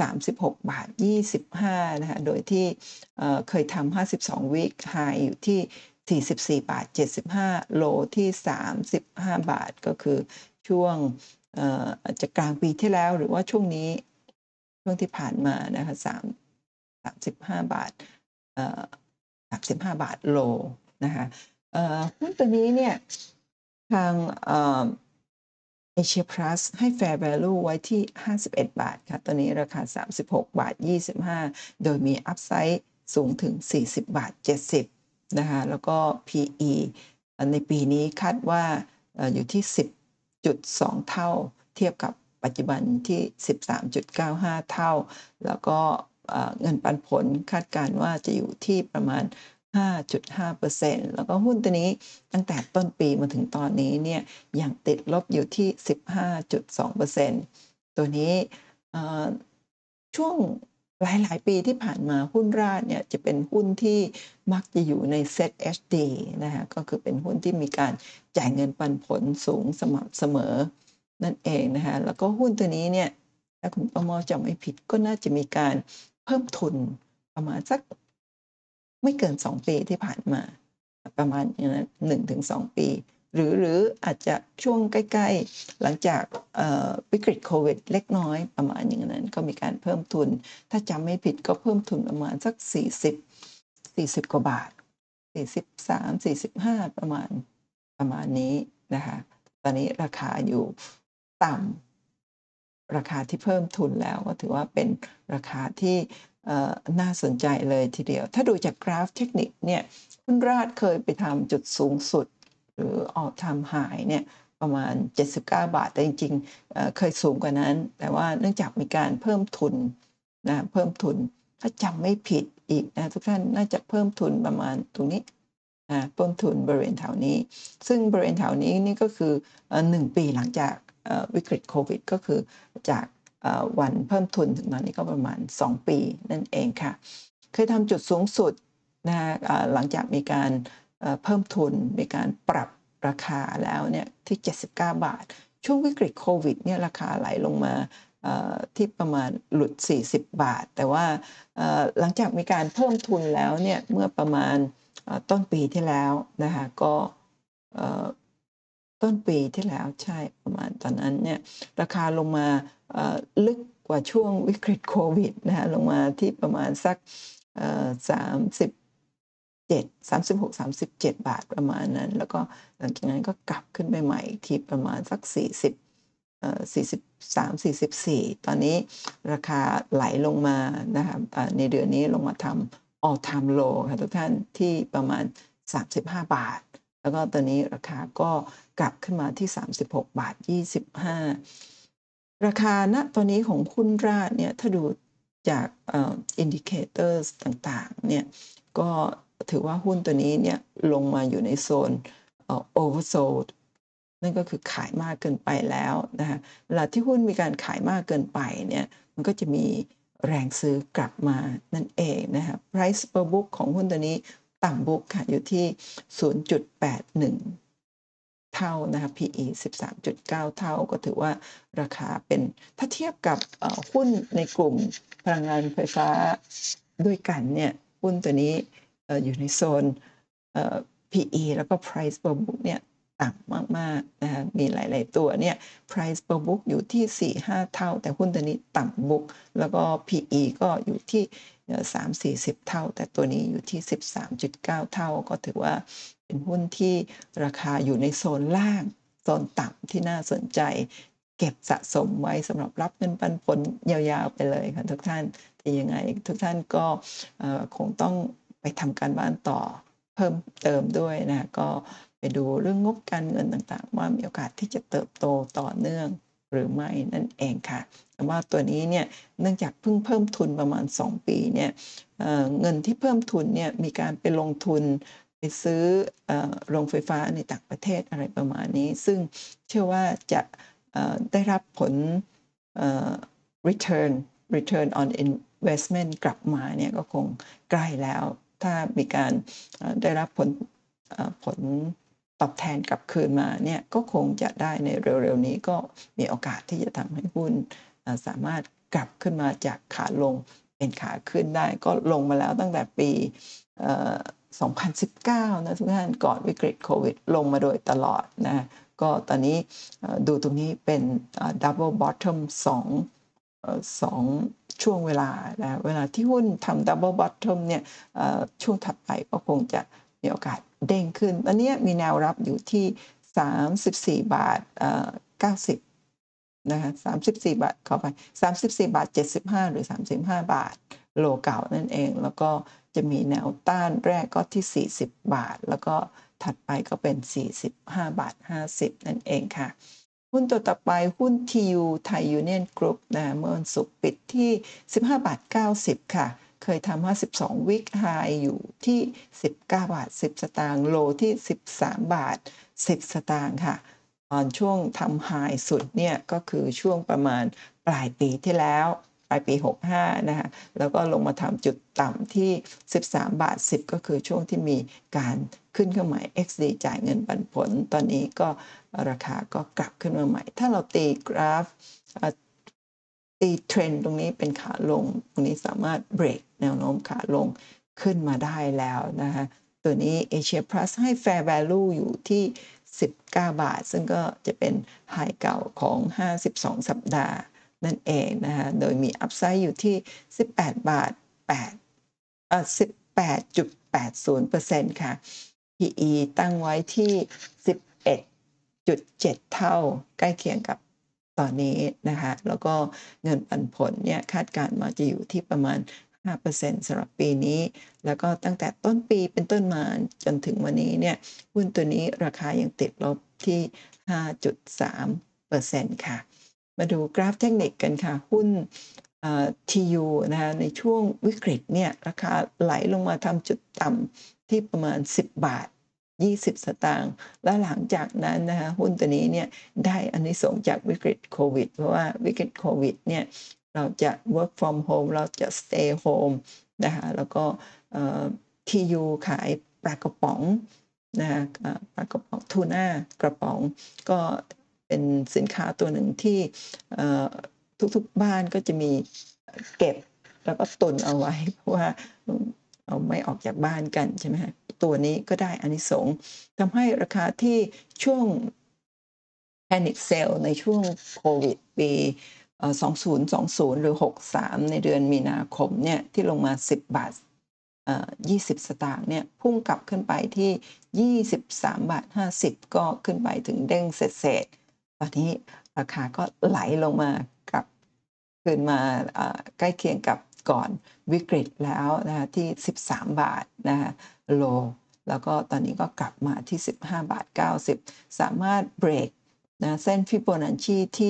36.25 นะคะโดยที่เคยทำ52 week high อยู่ที่ 44.75 โลที่ 35 บาทก็คือช่วงจากกลางปีที่แล้วหรือว่าช่วงนี้ช่วงที่ผ่านมานะคะ35 บาท35 บาทโลนะคะหุ้นตัวนี้เนี่ยทางAsia Plus ให้ Fair Value ไว้ที่ 51 บาทค่ะตอนนี้ราคา 36.25 โดยมี Upside สูงถึง 40.70 นะคะแล้วก็ PE ในปีนี้คาดว่าอยู่ที่ 10.2 เท่าเทียบกับปัจจุบันที่ 13.95 เท่าแล้วก็เงินปันผลคาดการณ์ว่าจะอยู่ที่ประมาณ 5.5% แล้วก็หุ้นตัวนี้ตั้งแต่ต้นปีมาถึงตอนนี้เนี่ยยังติดลบอยู่ที่ 15.2% ตัวนี้ช่วงหลายๆปีที่ผ่านมาหุ้นราชเนี่ยจะเป็นหุ้นที่มักจะอยู่ใน ZHD นะคะก็คือเป็นหุ้นที่มีการจ่ายเงินปันผลสูงสม่ำเสมอนั่นเองนะคะแล้วก็หุ้นตัวนี้เนี่ยถ้าคุณประเมาจำไม่ผิดก็น่าจะมีการเพิ่มทุนประมาณสักไม่เกิน2 ปีที่ผ่านมาประมาณอย่างนั้น1-2 ปีหรืออาจจะช่วงใกล้ๆหลังจากวิกฤตโควิดเล็กน้อยประมาณอย่างนั้นก็มีการเพิ่มทุนถ้าจำไม่ผิดก็เพิ่มทุนประมาณสัก40กว่าบาท43-45ประมาณนี้นะคะตอนนี้ราคาอยู่ต่ำราคาที่เพิ่มทุนแล้วก็ถือว่าเป็นราคาที่น่าสนใจเลยทีเดียวถ้าดูจากกราฟเทคนิคเนี่ยหุ้นราชเคยไปทำจุดสูงสุดหรือ all time high เนี่ยประมาณ79 บาทแต่จริงๆเคยสูงกว่านั้นแต่ว่าเนื่องจากมีการเพิ่มทุนนะเพิ่มทุนถ้าจำไม่ผิดอีกนะทุกท่านน่าจะเพิ่มทุนประมาณตรงนี้เพิ่มทุนบริเวณแถวนี้ซึ่งบริเวณแถวนี้นี่ก็คือ1 ปีหลังจากวิกฤตโควิดก็คือจากวันเพิ่มทุนถึงตอนนี้ก็ประมาณ2 ปีนั่นเองค่ะเคยทำจุดสูงสุดนะหลังจากมีการเพิ่มทุนมีการปรับราคาแล้วเนี่ยที่79 บาทช่วงวิกฤตโควิดเนี่ยราคาไหลลงมาที่ประมาณหลุด40 บาทแต่ว่าหลังจากมีการเพิ่มทุนแล้วเนี่ยเมื่อประมาณต้นปีที่แล้วนะคะก็ต้นปีที่แล้วใช่ประมาณตอนนั้นเนี่ยราคาลงมาลึกกว่าช่วงวิกฤตโควิดนะคะลงมาที่ประมาณสัก36-37 บาทประมาณนั้นแล้วก็หลังจากนั้นก็กลับขึ้นไปใหม่อีกทีประมาณสัก40 43-44ตอนนี้ราคาไหลลงมานะคะในเดือนนี้ลงมาทำ all time low ค่ะทุกท่านที่ประมาณ35 บาทแล้วก็ตอนนี้ราคาก็กลับขึ้นมาที่ 36.25 ราคาณตอนนี้ของหุ้นราชเนี่ยถ้าดูจากindicators ต่างๆเนี่ยก็ถือว่าหุ้นตัวนี้เนี่ยลงมาอยู่ในโซนoversold นั่นก็คือขายมากเกินไปแล้วนะคะเวลาที่หุ้นมีการขายมากเกินไปเนี่ยมันก็จะมีแรงซื้อกลับมานั่นเองนะคะ Price per book ของหุ้นตัวนี้ต่ำ book ค่ะอยู่ที่ 0.81 เท่านะคะ PE 13.9 เท่าก็ถือว่าราคาเป็นถ้าเทียบกับหุ้นในกลุ่มพลังงานไฟฟ้าด้วยกันเนี่ยหุ้นตัวนี้อยู่ในโซนPE แล้วก็ Price per book เนี่ยต่ำมากๆนะคะมีหลายๆตัวเนี่ย Price per book อยู่ที่ 4-5 เท่าแต่หุ้นตัวนี้ต่ำ book แล้วก็ PE ก็อยู่ที่3-40 เท่าแต่ตัวนี้อยู่ที่ 13.9 เท่าก็ถือว่าเป็นหุ้นที่ราคาอยู่ในโซนล่างโซนต่ำที่น่าสนใจเก็บสะสมไว้สำหรับรับเงินปันผลยาวๆไปเลยค่ะทุกท่านแต่ยังไงทุกท่านก็คงต้องไปทำการบ้านต่อเพิ่มเติมด้วยนะก็ไปดูเรื่องงบการเงินต่างๆว่ามีโอกาสที่จะเติบโตต่อเนื่องหรือไม่นั่นเองค่ะแต่ว่าตัวนี้เนี่ยเนื่องจากเพิ่งเพิ่มทุนประมาณ2ปีเนี่ยเงินที่เพิ่มทุนเนี่ยมีการไปลงทุนไปซื้อโรงไฟฟ้าในต่างประเทศอะไรประมาณนี้ซึ่งเชื่อว่าจะได้รับผลreturn on investment กลับมาเนี่ยก็คงใกล้แล้วถ้ามีการได้รับผลตอบแทนกลับคืนมาเนี่ยก็คงจะได้ในเร็วๆนี้ก็มีโอกาสที่จะทำให้หุ้นสามารถกลับขึ้นมาจากขาลงเป็นขาขึ้นได้ก็ลงมาแล้วตั้งแต่ปี2019นะทุกท่านก่อนวิกฤตโควิดลงมาโดยตลอดนะก็ตอนนี้ดูตรงนี้เป็น double bottom 2ช่วงเวลานะเวลาที่หุ้นทำ double bottom เนี่ยช่วงถัดไปก็คงจะมีโอกาสเด้งขึ้นตอนนี้มีแนวรับอยู่ที่34บาท90นะคะ34บาทขอไป34บาท75หรือ35บาทโลเก่านั่นเองแล้วก็จะมีแนวต้านแรกก็ที่40บาทแล้วก็ถัดไปก็เป็น45บาท50นั่นเองค่ะหุ้นตัวต่อไปหุ้น TU ไทยยูเนี่ยนกรุ๊ปนะเมื่อวันศุกร์ปิดที่15บาท90ค่ะเคยทำ52 week high อยู่ที่19บาท10สตางค์โลที่13บาท10สตางค์ค่ะตอนช่วงทำ high สุดเนี่ยก็คือช่วงประมาณปลายปีที่แล้วปลายปี65นะคะแล้วก็ลงมาทำจุดต่ำที่13บาท10ก็คือช่วงที่มีการขึ้นเครื่องหมาย XD จ่ายเงินปันผลตอนนี้ก็ราคาก็กลับขึ้นมาใหม่ถ้าเราตีกราฟตีเทรนด์ตรงนี้เป็นขาลงตรงนี้สามารถเบรกแนวโน้มขาลงขึ้นมาได้แล้วนะคะตัวนี้ Asia Plus ให้ Fair Value อยู่ที่19บาทซึ่งก็จะเป็นไฮเก่าของ52สัปดาห์นั่นเองนะคะโดยมีอัพไซด์อยู่ที่18บาท18.80%ค่ะ PE ตั้งไว้ที่11.7เท่าใกล้เคียงกับตอนนี้นะคะแล้วก็เงินปันผลเนี่ยคาดการณ์มาจะอยู่ที่ประมาณ5%สำหรับปีนี้แล้วก็ตั้งแต่ต้นปีเป็นต้นมาจนถึงวันนี้เนี่ยหุ้นตัวนี้ราคายังติดลบที่ 5.3% ค่ะมาดูกราฟเทคนิคกันค่ะหุ้นTU นะคะในช่วงวิกฤตเนี่ยราคาไหลลงมาทำจุดต่ำที่ประมาณ10บาท20สตางค์และหลังจากนั้นนะคะหุ้นตัวนี้เนี่ยได้อานิสงส์จากวิกฤตโควิดเพราะว่าวิกฤตโควิดเนี่ยเราจะ work from home เราจะ stay home นะคะแล้วก็TU ขายปลากระป๋องนะคะปลากระป๋องทูน่ากระป๋องก็เป็นสินค้าตัวหนึ่งที่ทุกๆบ้านก็จะมีเก็บแล้วก็ตุนเอาไว้เพราะว่าเอาไม่ออกจากบ้านกันใช่ไหมคะตัวนี้ก็ได้อานิสงส์ทำให้ราคาที่ช่วง panic sell ในช่วงโควิดปี2020หรือ63ในเดือนมีนาคมเนี่ยที่ลงมา10บาท20สตางค์เนี่ยพุ่งกลับขึ้นไปที่23บาท50ก็ขึ้นไปถึงเด้งเศษๆตอนนี้ราคาก็ไหลลงมากลับคืนมาใกล้เคียงกับก่อนวิกฤตแล้วนะคะที่13บาทนะคะโลแล้วก็ตอนนี้ก็กลับมาที่15บาท90สามารถเบรกนะเส้นฟิโบนัชชีที่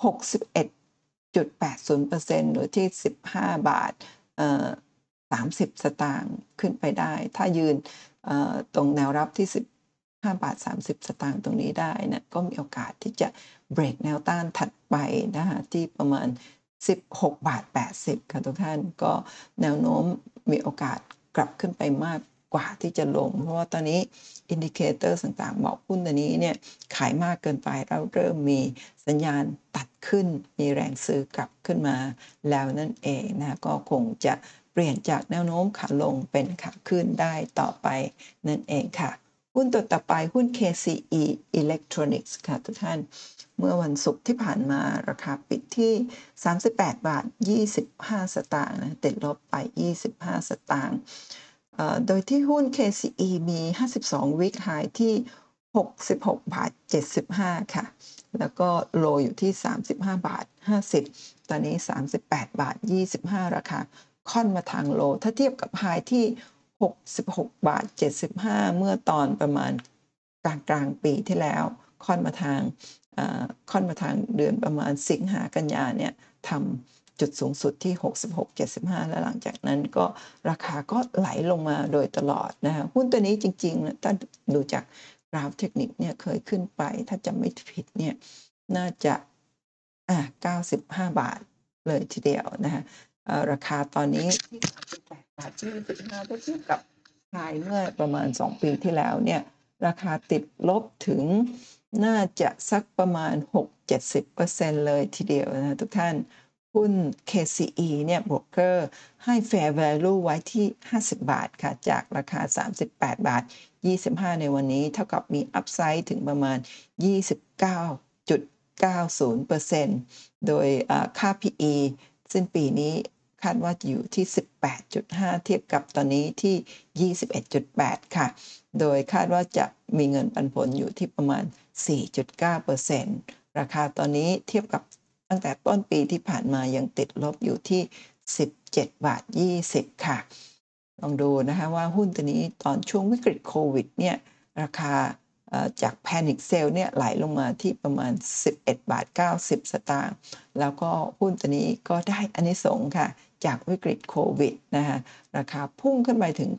61.80%หรือที่15บาท30สตางค์ขึ้นไปได้ถ้ายืนตรงแนวรับที่15บาท30สตางค์ตรงนี้ได้นะก็มีโอกาสที่จะเบรกแนวต้านถัดไปนะคะที่ประมาณ16บาท80ค่ะทุกท่านก็แนวโน้มมีโอกาสกลับขึ้นไปมากกว่าที่จะลงเพราะว่าตอนนี้อินดิเคเตอร์ต่างๆบอกหุ้นตัวนี้เนี่ยขายมากเกินไปแล้วเริ่มมีสัญญาณตัดขึ้นมีแรงซื้อกลับขึ้นมาแล้วนั่นเองนะก็คงจะเปลี่ยนจากแนวโน้มขาลงเป็นขาขึ้นได้ต่อไปนั่นเองค่ะหุ้นตัวต่อไปหุ้น KCE Electronics ค่ะทุกท่านเมื่อวันศุกร์ที่ผ่านมาราคาปิดที่38 บาท 25 สตางค์นะติดลบไป25 สตางค์โดยที่หุ้น KCE มี52 week high ที่66 บาท 75 ค่ะแล้วก็โลอยู่ที่35 บาท 50ตอนนี้38 บาท 25 ราคาค่อนมาทางโลถ้าเทียบกับไฮที่66 บาท 75 เมื่อตอนประมาณกลางปีที่แล้วค่อนมาทางเดือนประมาณสิงหากันยาเนี่ยทำจุดสูงสุดที่66.75แล้วหลังจากนั้นก็ราคาก็ไหลลงมาโดยตลอดนะคะหุ้นตัวนี้จริงๆถ้าดูจากกราฟเทคนิคเนี่ยเคยขึ้นไปถ้าจำไม่ผิดเนี่ยน่าจะ95 บาทเลยทีเดียวนะคะราคาตอนนี้ที่38 บาท 25ถ้าเทียบกับไฮเมื่อประมาณ2 ปีที่แล้วเนี่ยราคาติดลบถึงน่าจะสักประมาณ 6-70% เลยทีเดียวนะทุกท่านหุ้น KCE เนี่ยโบรกเกอร์ให้ Fair Value ไว้ที่50 บาทค่ะจากราคา38 บาท 25ในวันนี้เท่ากับมีอัพไซด์ถึงประมาณ 29.90% โดยค่า PE สิ้นปีนี้คาดว่าจะอยู่ที่ 18.5 เทียบกับตอนนี้ที่ 21.8 ค่ะโดยคาดว่าจะมีเงินปันผลอยู่ที่ประมาณ 4.9% ราคาตอนนี้เทียบกับตั้งแต่ต้นปีที่ผ่านมายังติดลบอยู่ที่ 17 บาท 20 ค่ะลองดูนะคะว่าหุ้นตัวนี้ตอนช่วงวิกฤตโควิดเนี่ยราคาจาก Panic Sale เนี่ยไหลลงมาที่ประมาณ 11 บาท 90 สตางค์แล้วก็หุ้นตัวนี้ก็ได้อานิสงส์ค่ะจากวิกฤตโควิดนะคะราคาพุ่งขึ้นไปถึง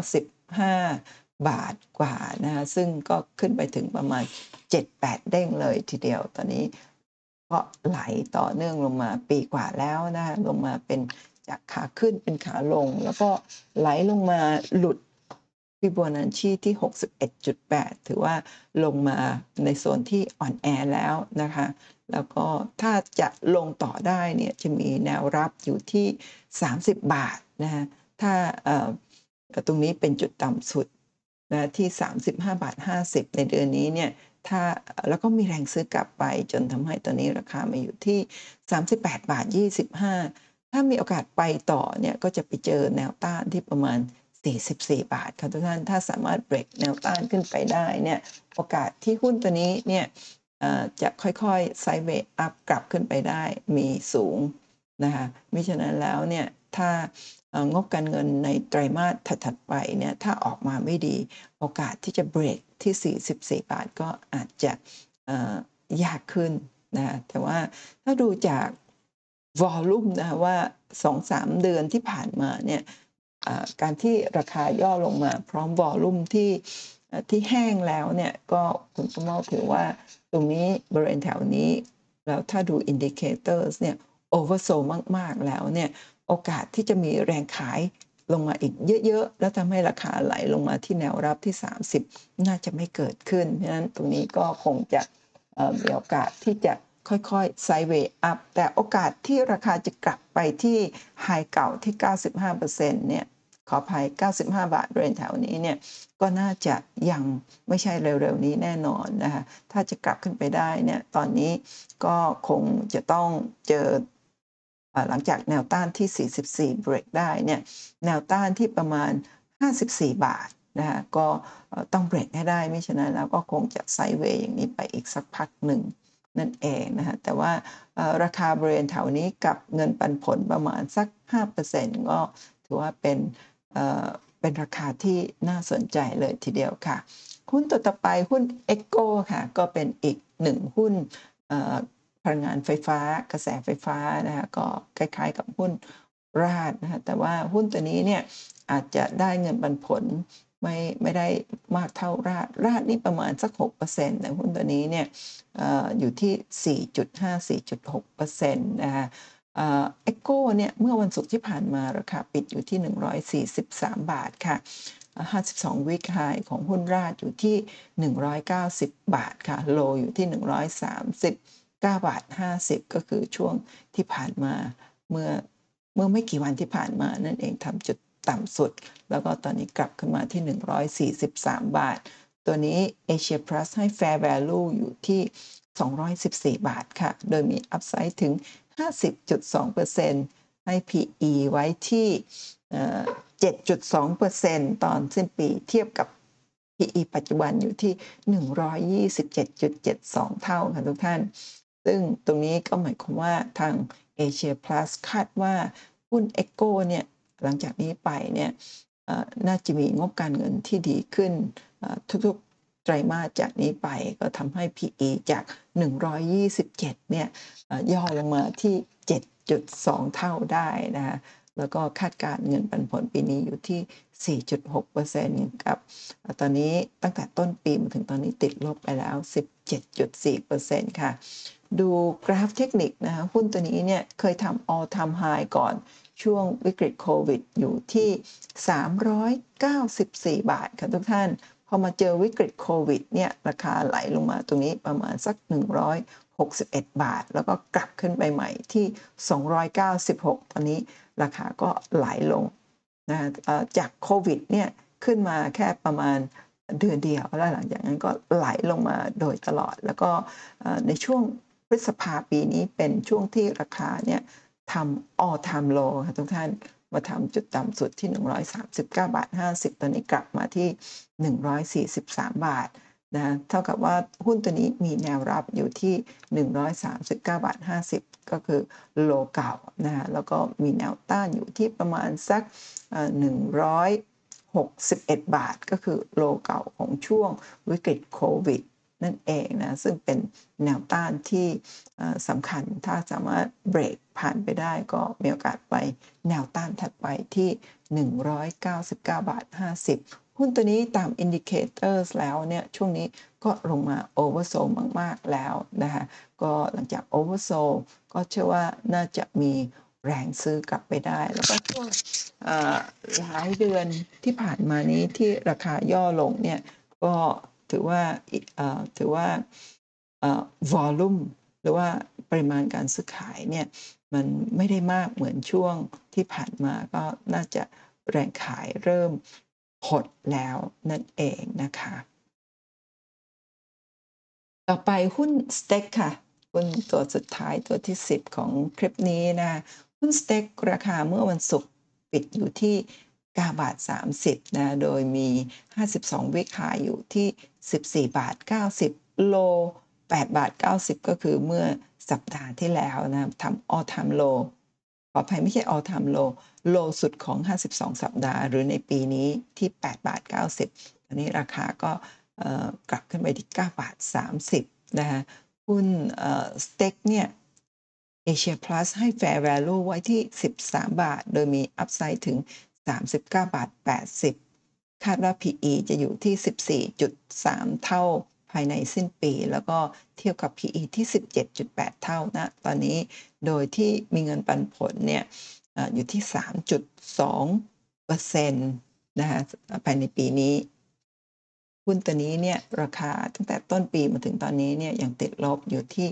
95 บาทกว่านะคะซึ่งก็ขึ้นไปถึงประมาณ 7-8 เด้งเลยทีเดียวตอนนี้ก็ไหลต่อเนื่องลงมาปีกว่าแล้วนะคะลงมาเป็นจากขาขึ้นเป็นขาลงแล้วก็ไหลลงมาหลุดฟิโบนัชชีที่ 61.8 ถือว่าลงมาในโซนที่อ่อนแอแล้วนะคะแล้วก็ถ้าจะลงต่อได้เนี่ยจะมีแนวรับอยู่ที่30 บาทนะคะถ้าตรงนี้เป็นจุดต่ำสุดนะที่35 บาท 50ในเดือนนี้เนี่ยถ้าแล้วก็มีแรงซื้อกลับไปจนทำให้ตอนนี้ราคามาอยู่ที่38 บาท 25ถ้ามีโอกาสไปต่อเนี่ยก็จะไปเจอแนวต้านที่ประมาณ44 บาทค่ะทุกท่านถ้าสามารถเบรกแนวต้านขึ้นไปได้เนี่ยโอกาสที่หุ้นตัวนี้เนี่ยจะค่อยๆไซด์เวย์อัพกลับขึ้นไปได้มีสูงนะคะมิฉะนั้นแล้วเนี่ยถ้างบการเงินในไตรมาสถัดๆไปเนี่ยถ้าออกมาไม่ดีโอกาสที่จะเบรกที่44 บาทก็อาจจะยากขึ้นนะแต่ว่าถ้าดูจากวอลลุ่มนะว่า 2-3 เดือนที่ผ่านมาเนี่ยการที่ราคาย่อลงมาพร้อมวอลลุ่มที่แห้งแล้วเนี่ยก็คุณประเมาถือว่าตรงนี้บริเวณแถวนี้แล้วถ้าดูอินดิเคเตอร์เนี่ยโอเวอร์โซมากๆแล้วเนี่ยโอกาสที่จะมีแรงขายลงมาอีกเยอะๆแล้วทำให้ราคาไหลลงมาที่แนวรับที่30น่าจะไม่เกิดขึ้นเพราะฉะนั้นตรงนี้ก็คงจะมีโอกาสที่จะค่อยๆไซด์เวย์อัพแต่โอกาสที่ราคาจะกลับไปที่ไฮเก่าที่ 95% เนี่ยขออภัย95 บาทบริเวณแถวนี้เนี่ยก็น่าจะยังไม่ใช่เร็วๆนี้แน่นอนนะคะถ้าจะกลับขึ้นไปได้เนี่ยตอนนี้ก็คงจะต้องเจอหลังจากแนวต้านที่44เบรกได้เนี่ยแนวต้านที่ประมาณ54 บาทนะคะก็ต้องเบรกให้ได้ไม่ฉะนั้นแล้วก็คงจะไซด์เวย์อย่างนี้ไปอีกสักพักหนึ่งนั่นเองนะคะแต่ว่าราคาบริเวณแถวนี้กับเงินปันผลประมาณสัก 5% ก็ถือว่าเป็นราคาที่น่าสนใจเลยทีเดียวค่ะหุ้นตัวต่อไปหุ้น Echo ค่ะก็เป็นอีกหนึ่งหุ้นพลังงานไฟฟ้ากระแสไฟฟ้านะคะก็คล้ายๆกับหุ้นราดนะคะแต่ว่าหุ้นตัวนี้เนี่ยอาจจะได้เงินปันผลไม่ได้มากเท่าราดนี่ประมาณสัก 6% แต่หุ้นตัวนี้เนี่ยอยู่ที่ 4.5-4.6% นะคะEcho เนี่ยเมื่อวันศุกร์ที่ผ่านมาราคาปิดอยู่ที่143 บาทค่ะ 52 week high ของหุ้นราชอยู่ที่190 บาทค่ะโลอยู่ที่139 บาท 50ก็คือช่วงที่ผ่านมาเมื่อไม่กี่วันที่ผ่านมานั่นเองทำจุดต่ำสุดแล้วก็ตอนนี้กลับขึ้นมาที่143 บาทตัวนี้ Asia Plus ให้ Fair Value อยู่ที่214 บาทค่ะโดยมี Upside ถึง 50.2% ให้ PE ไว้ที่7.2% ตอนสิ้นปีเทียบกับ PE ปัจจุบันอยู่ที่127.72 เท่าค่ะทุกท่านซึ่งตรงนี้ก็หมายความว่าทาง Asia Plus คาดว่าหุ้น Echo เนี่ยหลังจากนี้ไปเนี่ยน่าจะมีงบการเงินที่ดีขึ้นทุกๆไตรมาสจากนี้ไปก็ทำให้ PE จาก127เนี่ยย่อลงมาที่ 7.2 เท่าได้นะคะแล้วก็คาดการเงินปันผลปีนี้อยู่ที่ 4.6% กับตอนนี้ตั้งแต่ต้นปีมาถึงตอนนี้ติดลบไปแล้ว 17.4% ค่ะดูกราฟเทคนิคนะคะหุ้นตัวนี้เนี่ยเคยทำ all time high ก่อนช่วงวิกฤตโควิดอยู่ที่394 บาทค่ะทุกท่านพอมาเจอวิกฤตโควิดเนี่ยราคาไหลลงมาตรงนี้ประมาณสัก161 บาทแล้วก็กลับขึ้นไปใหม่ที่296ตอนนี้ราคาก็ไหลลงนะจากโควิดเนี่ยขึ้นมาแค่ประมาณเดือนเดียวแล้วหลังจากนั้นก็ไหลลงมาโดยตลอดแล้วก็ในช่วงพฤษภาปีนี้เป็นช่วงที่ราคาเนี่ยทำ all time low ค่ะทุกท่านมาทำจุดต่ำสุดที่139 บาท 50ตอนนี้กลับมาที่143 บาทนะเท่ากับว่าหุ้นตัวนี้มีแนวรับอยู่ที่139 บาท 50ก็คือโลเก่านะแล้วก็มีแนวต้านอยู่ที่ประมาณสัก161 บาทก็คือโลเก่าของช่วงวิกฤตโควิดนั่นเองนะซึ่งเป็นแนวต้านที่สำคัญถ้าสามารถเบรกผ่านไปได้ก็มีโอกาสไปแนวต้านถัดไปที่199 บาท 50หุ้นตัวนี้ตาม indicators แล้วเนี่ยช่วงนี้ก็ลงมา oversold มากๆแล้วนะคะก็หลังจาก oversold ก็เชื่อว่าน่าจะมีแรงซื้อกลับไปได้แล้วก็ช่วงหลายเดือนที่ผ่านมานี้ที่ราคาย่อลงเนี่ยก็ถือว่าvolume หรือว่าปริมาณการซื้อขายเนี่ยมันไม่ได้มากเหมือนช่วงที่ผ่านมาก็น่าจะแรงขายเริ่มหดแล้วนั่นเองนะคะต่อไปหุ้นสเต็กค่ะหุ้นตัวสุดท้ายตัวที่10ของคลิปนี้นะหุ้นสเต็กราคาเมื่อวันศุกร์ปิดอยู่ที่9บาท30นะโดยมี52วิกขายอยู่ที่14บาท90โล8บาท90ก็คือเมื่อสัปดาห์ที่แล้วนะทำ all time low ขออภัยไม่ใช่ all time low โลสุดของ52สัปดาห์หรือในปีนี้ที่8บาท90ตอนนี้ราคาก็กลับขึ้นไปที่9บาท30นะคะหุ้นสเต็กเนี่ย Asia Plus ให้ Fair Value ไว้ที่13 บาทโดยมี Upside ถึง39บาท80คาดว่า PE จะอยู่ที่14.3 เท่าภายในสิ้นปีแล้วก็เทียบกับ PE ที่17.8 เท่านะตอนนี้โดยที่มีเงินปันผลเนี่ยอยู่ที่ 3.2% นะคะภายในปีนี้ หุ้นตัวนี้เนี่ยราคาตั้งแต่ต้นปีมาถึงตอนนี้เนี่ยยังติดลบอยู่ที่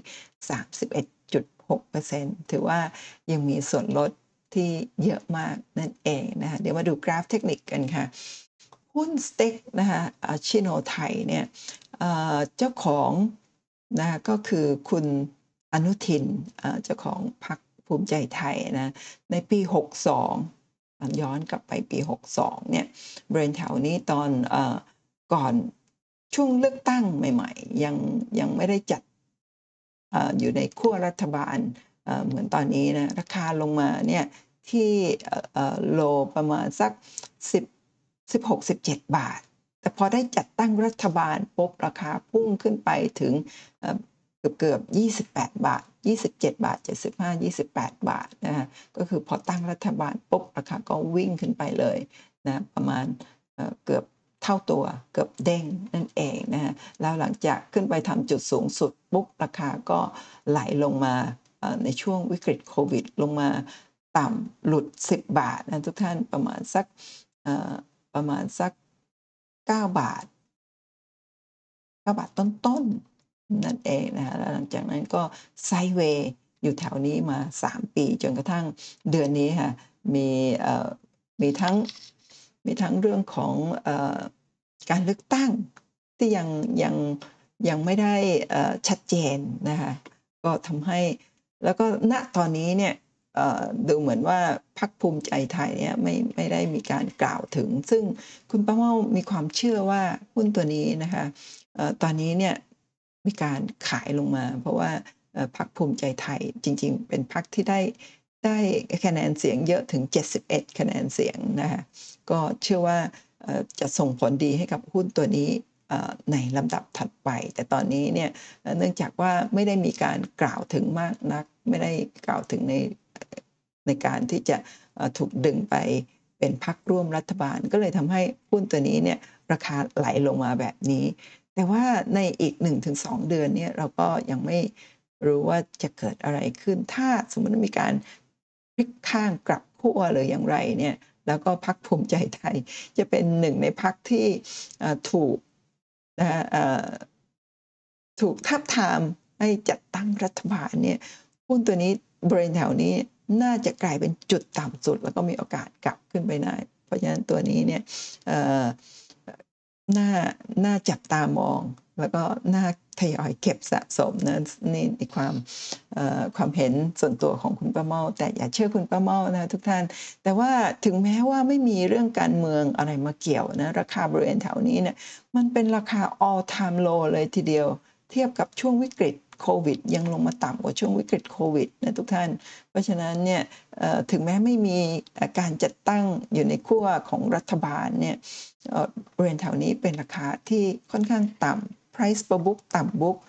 31.6% ถือว่ายังมีส่วนลดที่เยอะมากนั่นเองนะคะเดี๋ยวมาดูกราฟเทคนิคกันค่ะหุ้นสเต็กนะคะชิโนไทยเนี่ยเจ้าของนะคะก็คือคุณอนุทินเจ้าของพรรคภูมิใจไทยนะในปี62ย้อนกลับไปปี62เนี่ยบริเวณแถวนี้ตอนก่อนช่วงเลือกตั้งใหม่ๆยังไม่ได้จัดอยู่ในขั้วรัฐบาลเหมือนตอนนี้นะราคาลงมาเนี่ยที่โลประมาณสัก10 16-17 บาทแต่พอได้จัดตั้งรัฐบาลปุ๊บราคาพุ่งขึ้นไปถึงเกือบ28 บาท27บาท75 28 บาทนะคะก็คือพอตั้งรัฐบาลปุ๊บราคาก็วิ่งขึ้นไปเลยนะประมาณเกือบเท่าตัวเกือบเด้งนั่นเองนะฮะแล้วหลังจากขึ้นไปทำจุดสูงสุดปุ๊บราคาก็ไหลลงมาในช่วงวิกฤตโควิดลงมาต่ำหลุด10 บาทนะทุกท่านประมาณสัก 9 บาท 9 บาทต้นๆนั่นเองนะคะแล้วหลังจากนั้นก็ไซด์เวย์อยู่แถวนี้มา3 ปีจนกระทั่งเดือนนี้ค่ะมีมีทั้งมีทั้งเรื่องของการเลือกตั้งที่ยังยังไม่ได้ชัดเจนนะคะก็ทำให้แล้วก็ณตอนนี้เนี่ยดูเหมือนว่าพรรคภูมิใจไทยเนี่ยไม่ได้มีการกล่าวถึงซึ่งคุณป้าเม้ามีความเชื่อว่าหุ้นตัวนี้นะคะตอนนี้เนี่ยมีการขายลงมาเพราะว่าพรรคภูมิใจไทยจริงๆเป็นพรรคที่ได้คะแนนเสียงเยอะถึง71คะแนนเสียงนะคะก็เชื่อว่าจะส่งผลดีให้กับหุ้นตัวนี้ในลำดับถัดไปแต่ตอนนี้เนี่ยเนื่องจากว่าไม่ได้มีการกล่าวถึงมากนักไม่ได้กล่าวถึงในการที่จะถูกดึงไปเป็นพรรคร่วมรัฐบาลก็เลยทำให้หุ้นตัวนี้เนี่ยราคาไหลลงมาแบบนี้แต่ว่าในอีก 1-2 เดือนเนี่ยเราก็ยังไม่รู้ว่าจะเกิดอะไรขึ้นถ้าสมมุติว่ามีการพลิกข้างกลับขั้วหรืออย่างไรเนี่ยแล้วก็พรรคภูมิใจไทยจะเป็นหนึ่งในพรรคที่ถูกนะคะถูกทาบทามให้จัดตั้งรัฐบาลเนี่ยหุ้นตัวนี้บริเวณแถวนี้น่าจะกลายเป็นจุดต่ำสุดแล้วก็มีโอกาสกลับขึ้นไปได้เพราะฉะนั้นตัวนี้เนี่ยเอ่อน่าน่าจับตามองแล้วก็น่าทยอยเก็บสะสมนะนี่ในความเห็นส่วนตัวของคุณป้าเม้าแต่อย่าเชื่อคุณป้าเม้านะทุกท่านแต่ว่าถึงแม้ว่าไม่มีเรื่องการเมืองอะไรมาเกี่ยวนะราคาบริเวณแถวนี้เนี่ยมันเป็นราคา all time low เลยทีเดียว เทียบกับช่วงวิกฤตโควิดยังลงมาต่ำกว่าช่วงวิกฤตโควิดนะทุกท่านเพราะฉะนั้นเนี่ยถึงแม้ไม่มีการจัดตั้งอยู่ในขั้วของรัฐบาลเนี่ยบริเวณแถวนี้เป็นราคาที่ค่อนข้างต่ำ Price per book ต่ำ book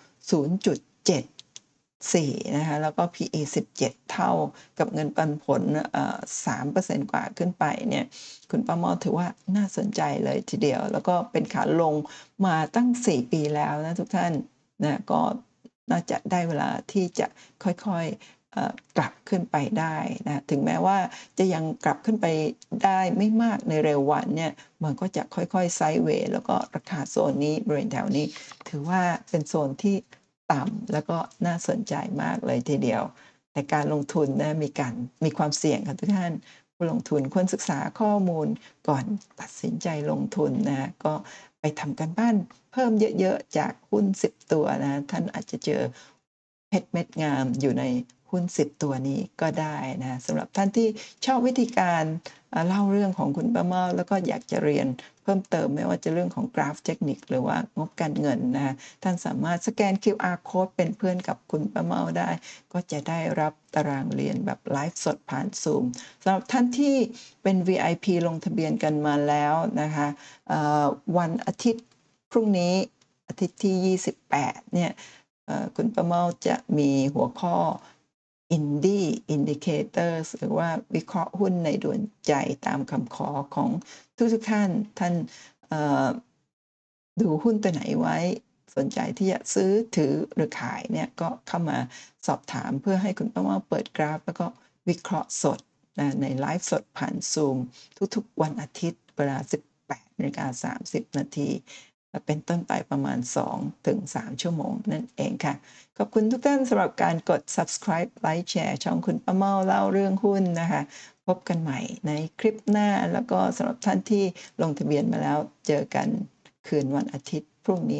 0.74นะคะแล้วก็ PE 17 เท่ากับเงินปันผล3%กว่าขึ้นไปเนี่ยคุณป้าเม้าถือว่าน่าสนใจเลยทีเดียวแล้วก็เป็นขาลงมาตั้ง4 ปีแล้วนะทุกท่านนะก็น่าจะได้เวลาที่จะค่อยๆกลับขึ้นไปได้นะถึงแม้ว่าจะยังกลับขึ้นไปได้ไม่มากในเร็ววันเนี่ยมันก็จะค่อยๆไซด์เวย์แล้วก็ราคาโซนนี้บริเวณแถวนี้ถือว่าเป็นโซนที่ต่ำแล้วก็น่าสนใจมากเลยทีเดียวแต่การลงทุนนะมีความเสี่ยงค่ะทุกท่านผู้ลงทุนควรศึกษาข้อมูลก่อนตัดสินใจลงทุนนะก็ไปทำการบ้านเพิ่มเยอะๆจากหุ้น10ตัวนะท่านอาจจะเจอเพชรเม็ดงามอยู่ในหุ้น10ตัวนี้ก็ได้นะสำหรับท่านที่ชอบวิธีการเล่าเรื่องของคุณป้าเม้าแล้วก็อยากจะเรียนเพิ่มเติมไม่ว่าจะเรื่องของกราฟเทคนิคหรือว่างบการเงินนะคะท่านสามารถสแกน QR Code เป็นเพื่อนกับคุณป้าเม้าได้ก็จะได้รับตารางเรียนแบบไลฟ์สดผ่าน Zoom สำหรับท่านที่เป็น VIP ลงทะเบียนกันมาแล้วนะคะวันอาทิตย์พรุ่งนี้อาทิตย์ที่28เนี่ยคุณป้าเม้าจะมีหัวข้อ Indie Indicators หรือว่าวิเคราะห์หุ้นในดวงใจตามคำขอของทุกท่านเอ่อดูหุ้นตัวไหนไว้สนใจที่จะซื้อถือหรือขายเนี่ยก็เข้ามาสอบถามเพื่อให้คุณป้าเม้าเปิดกราฟแล้วก็วิเคราะห์สดนะในไลฟ์สดผ่าน Zoom ทุกๆวันอาทิตย์เวลา 18:30 นาทีเป็นต้นไปประมาณ 2-3 ชั่วโมงนั่นเองค่ะ ขอบคุณทุกท่านสำหรับการกด subscribe ไลค์แชร์ช่องคุณป้าเม้าเล่าเรื่องหุ้นนะคะพบกันใหม่ในคลิปหน้าแล้วก็สำหรับท่านที่ลงทะเบียนมาแล้วเจอกันคืนวันอาทิตย์พรุ่งนี้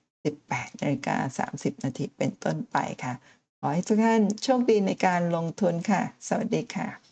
18:30 นาทีเป็นต้นไปค่ะขอให้ทุกท่านโชคดีในการลงทุนค่ะสวัสดีค่ะ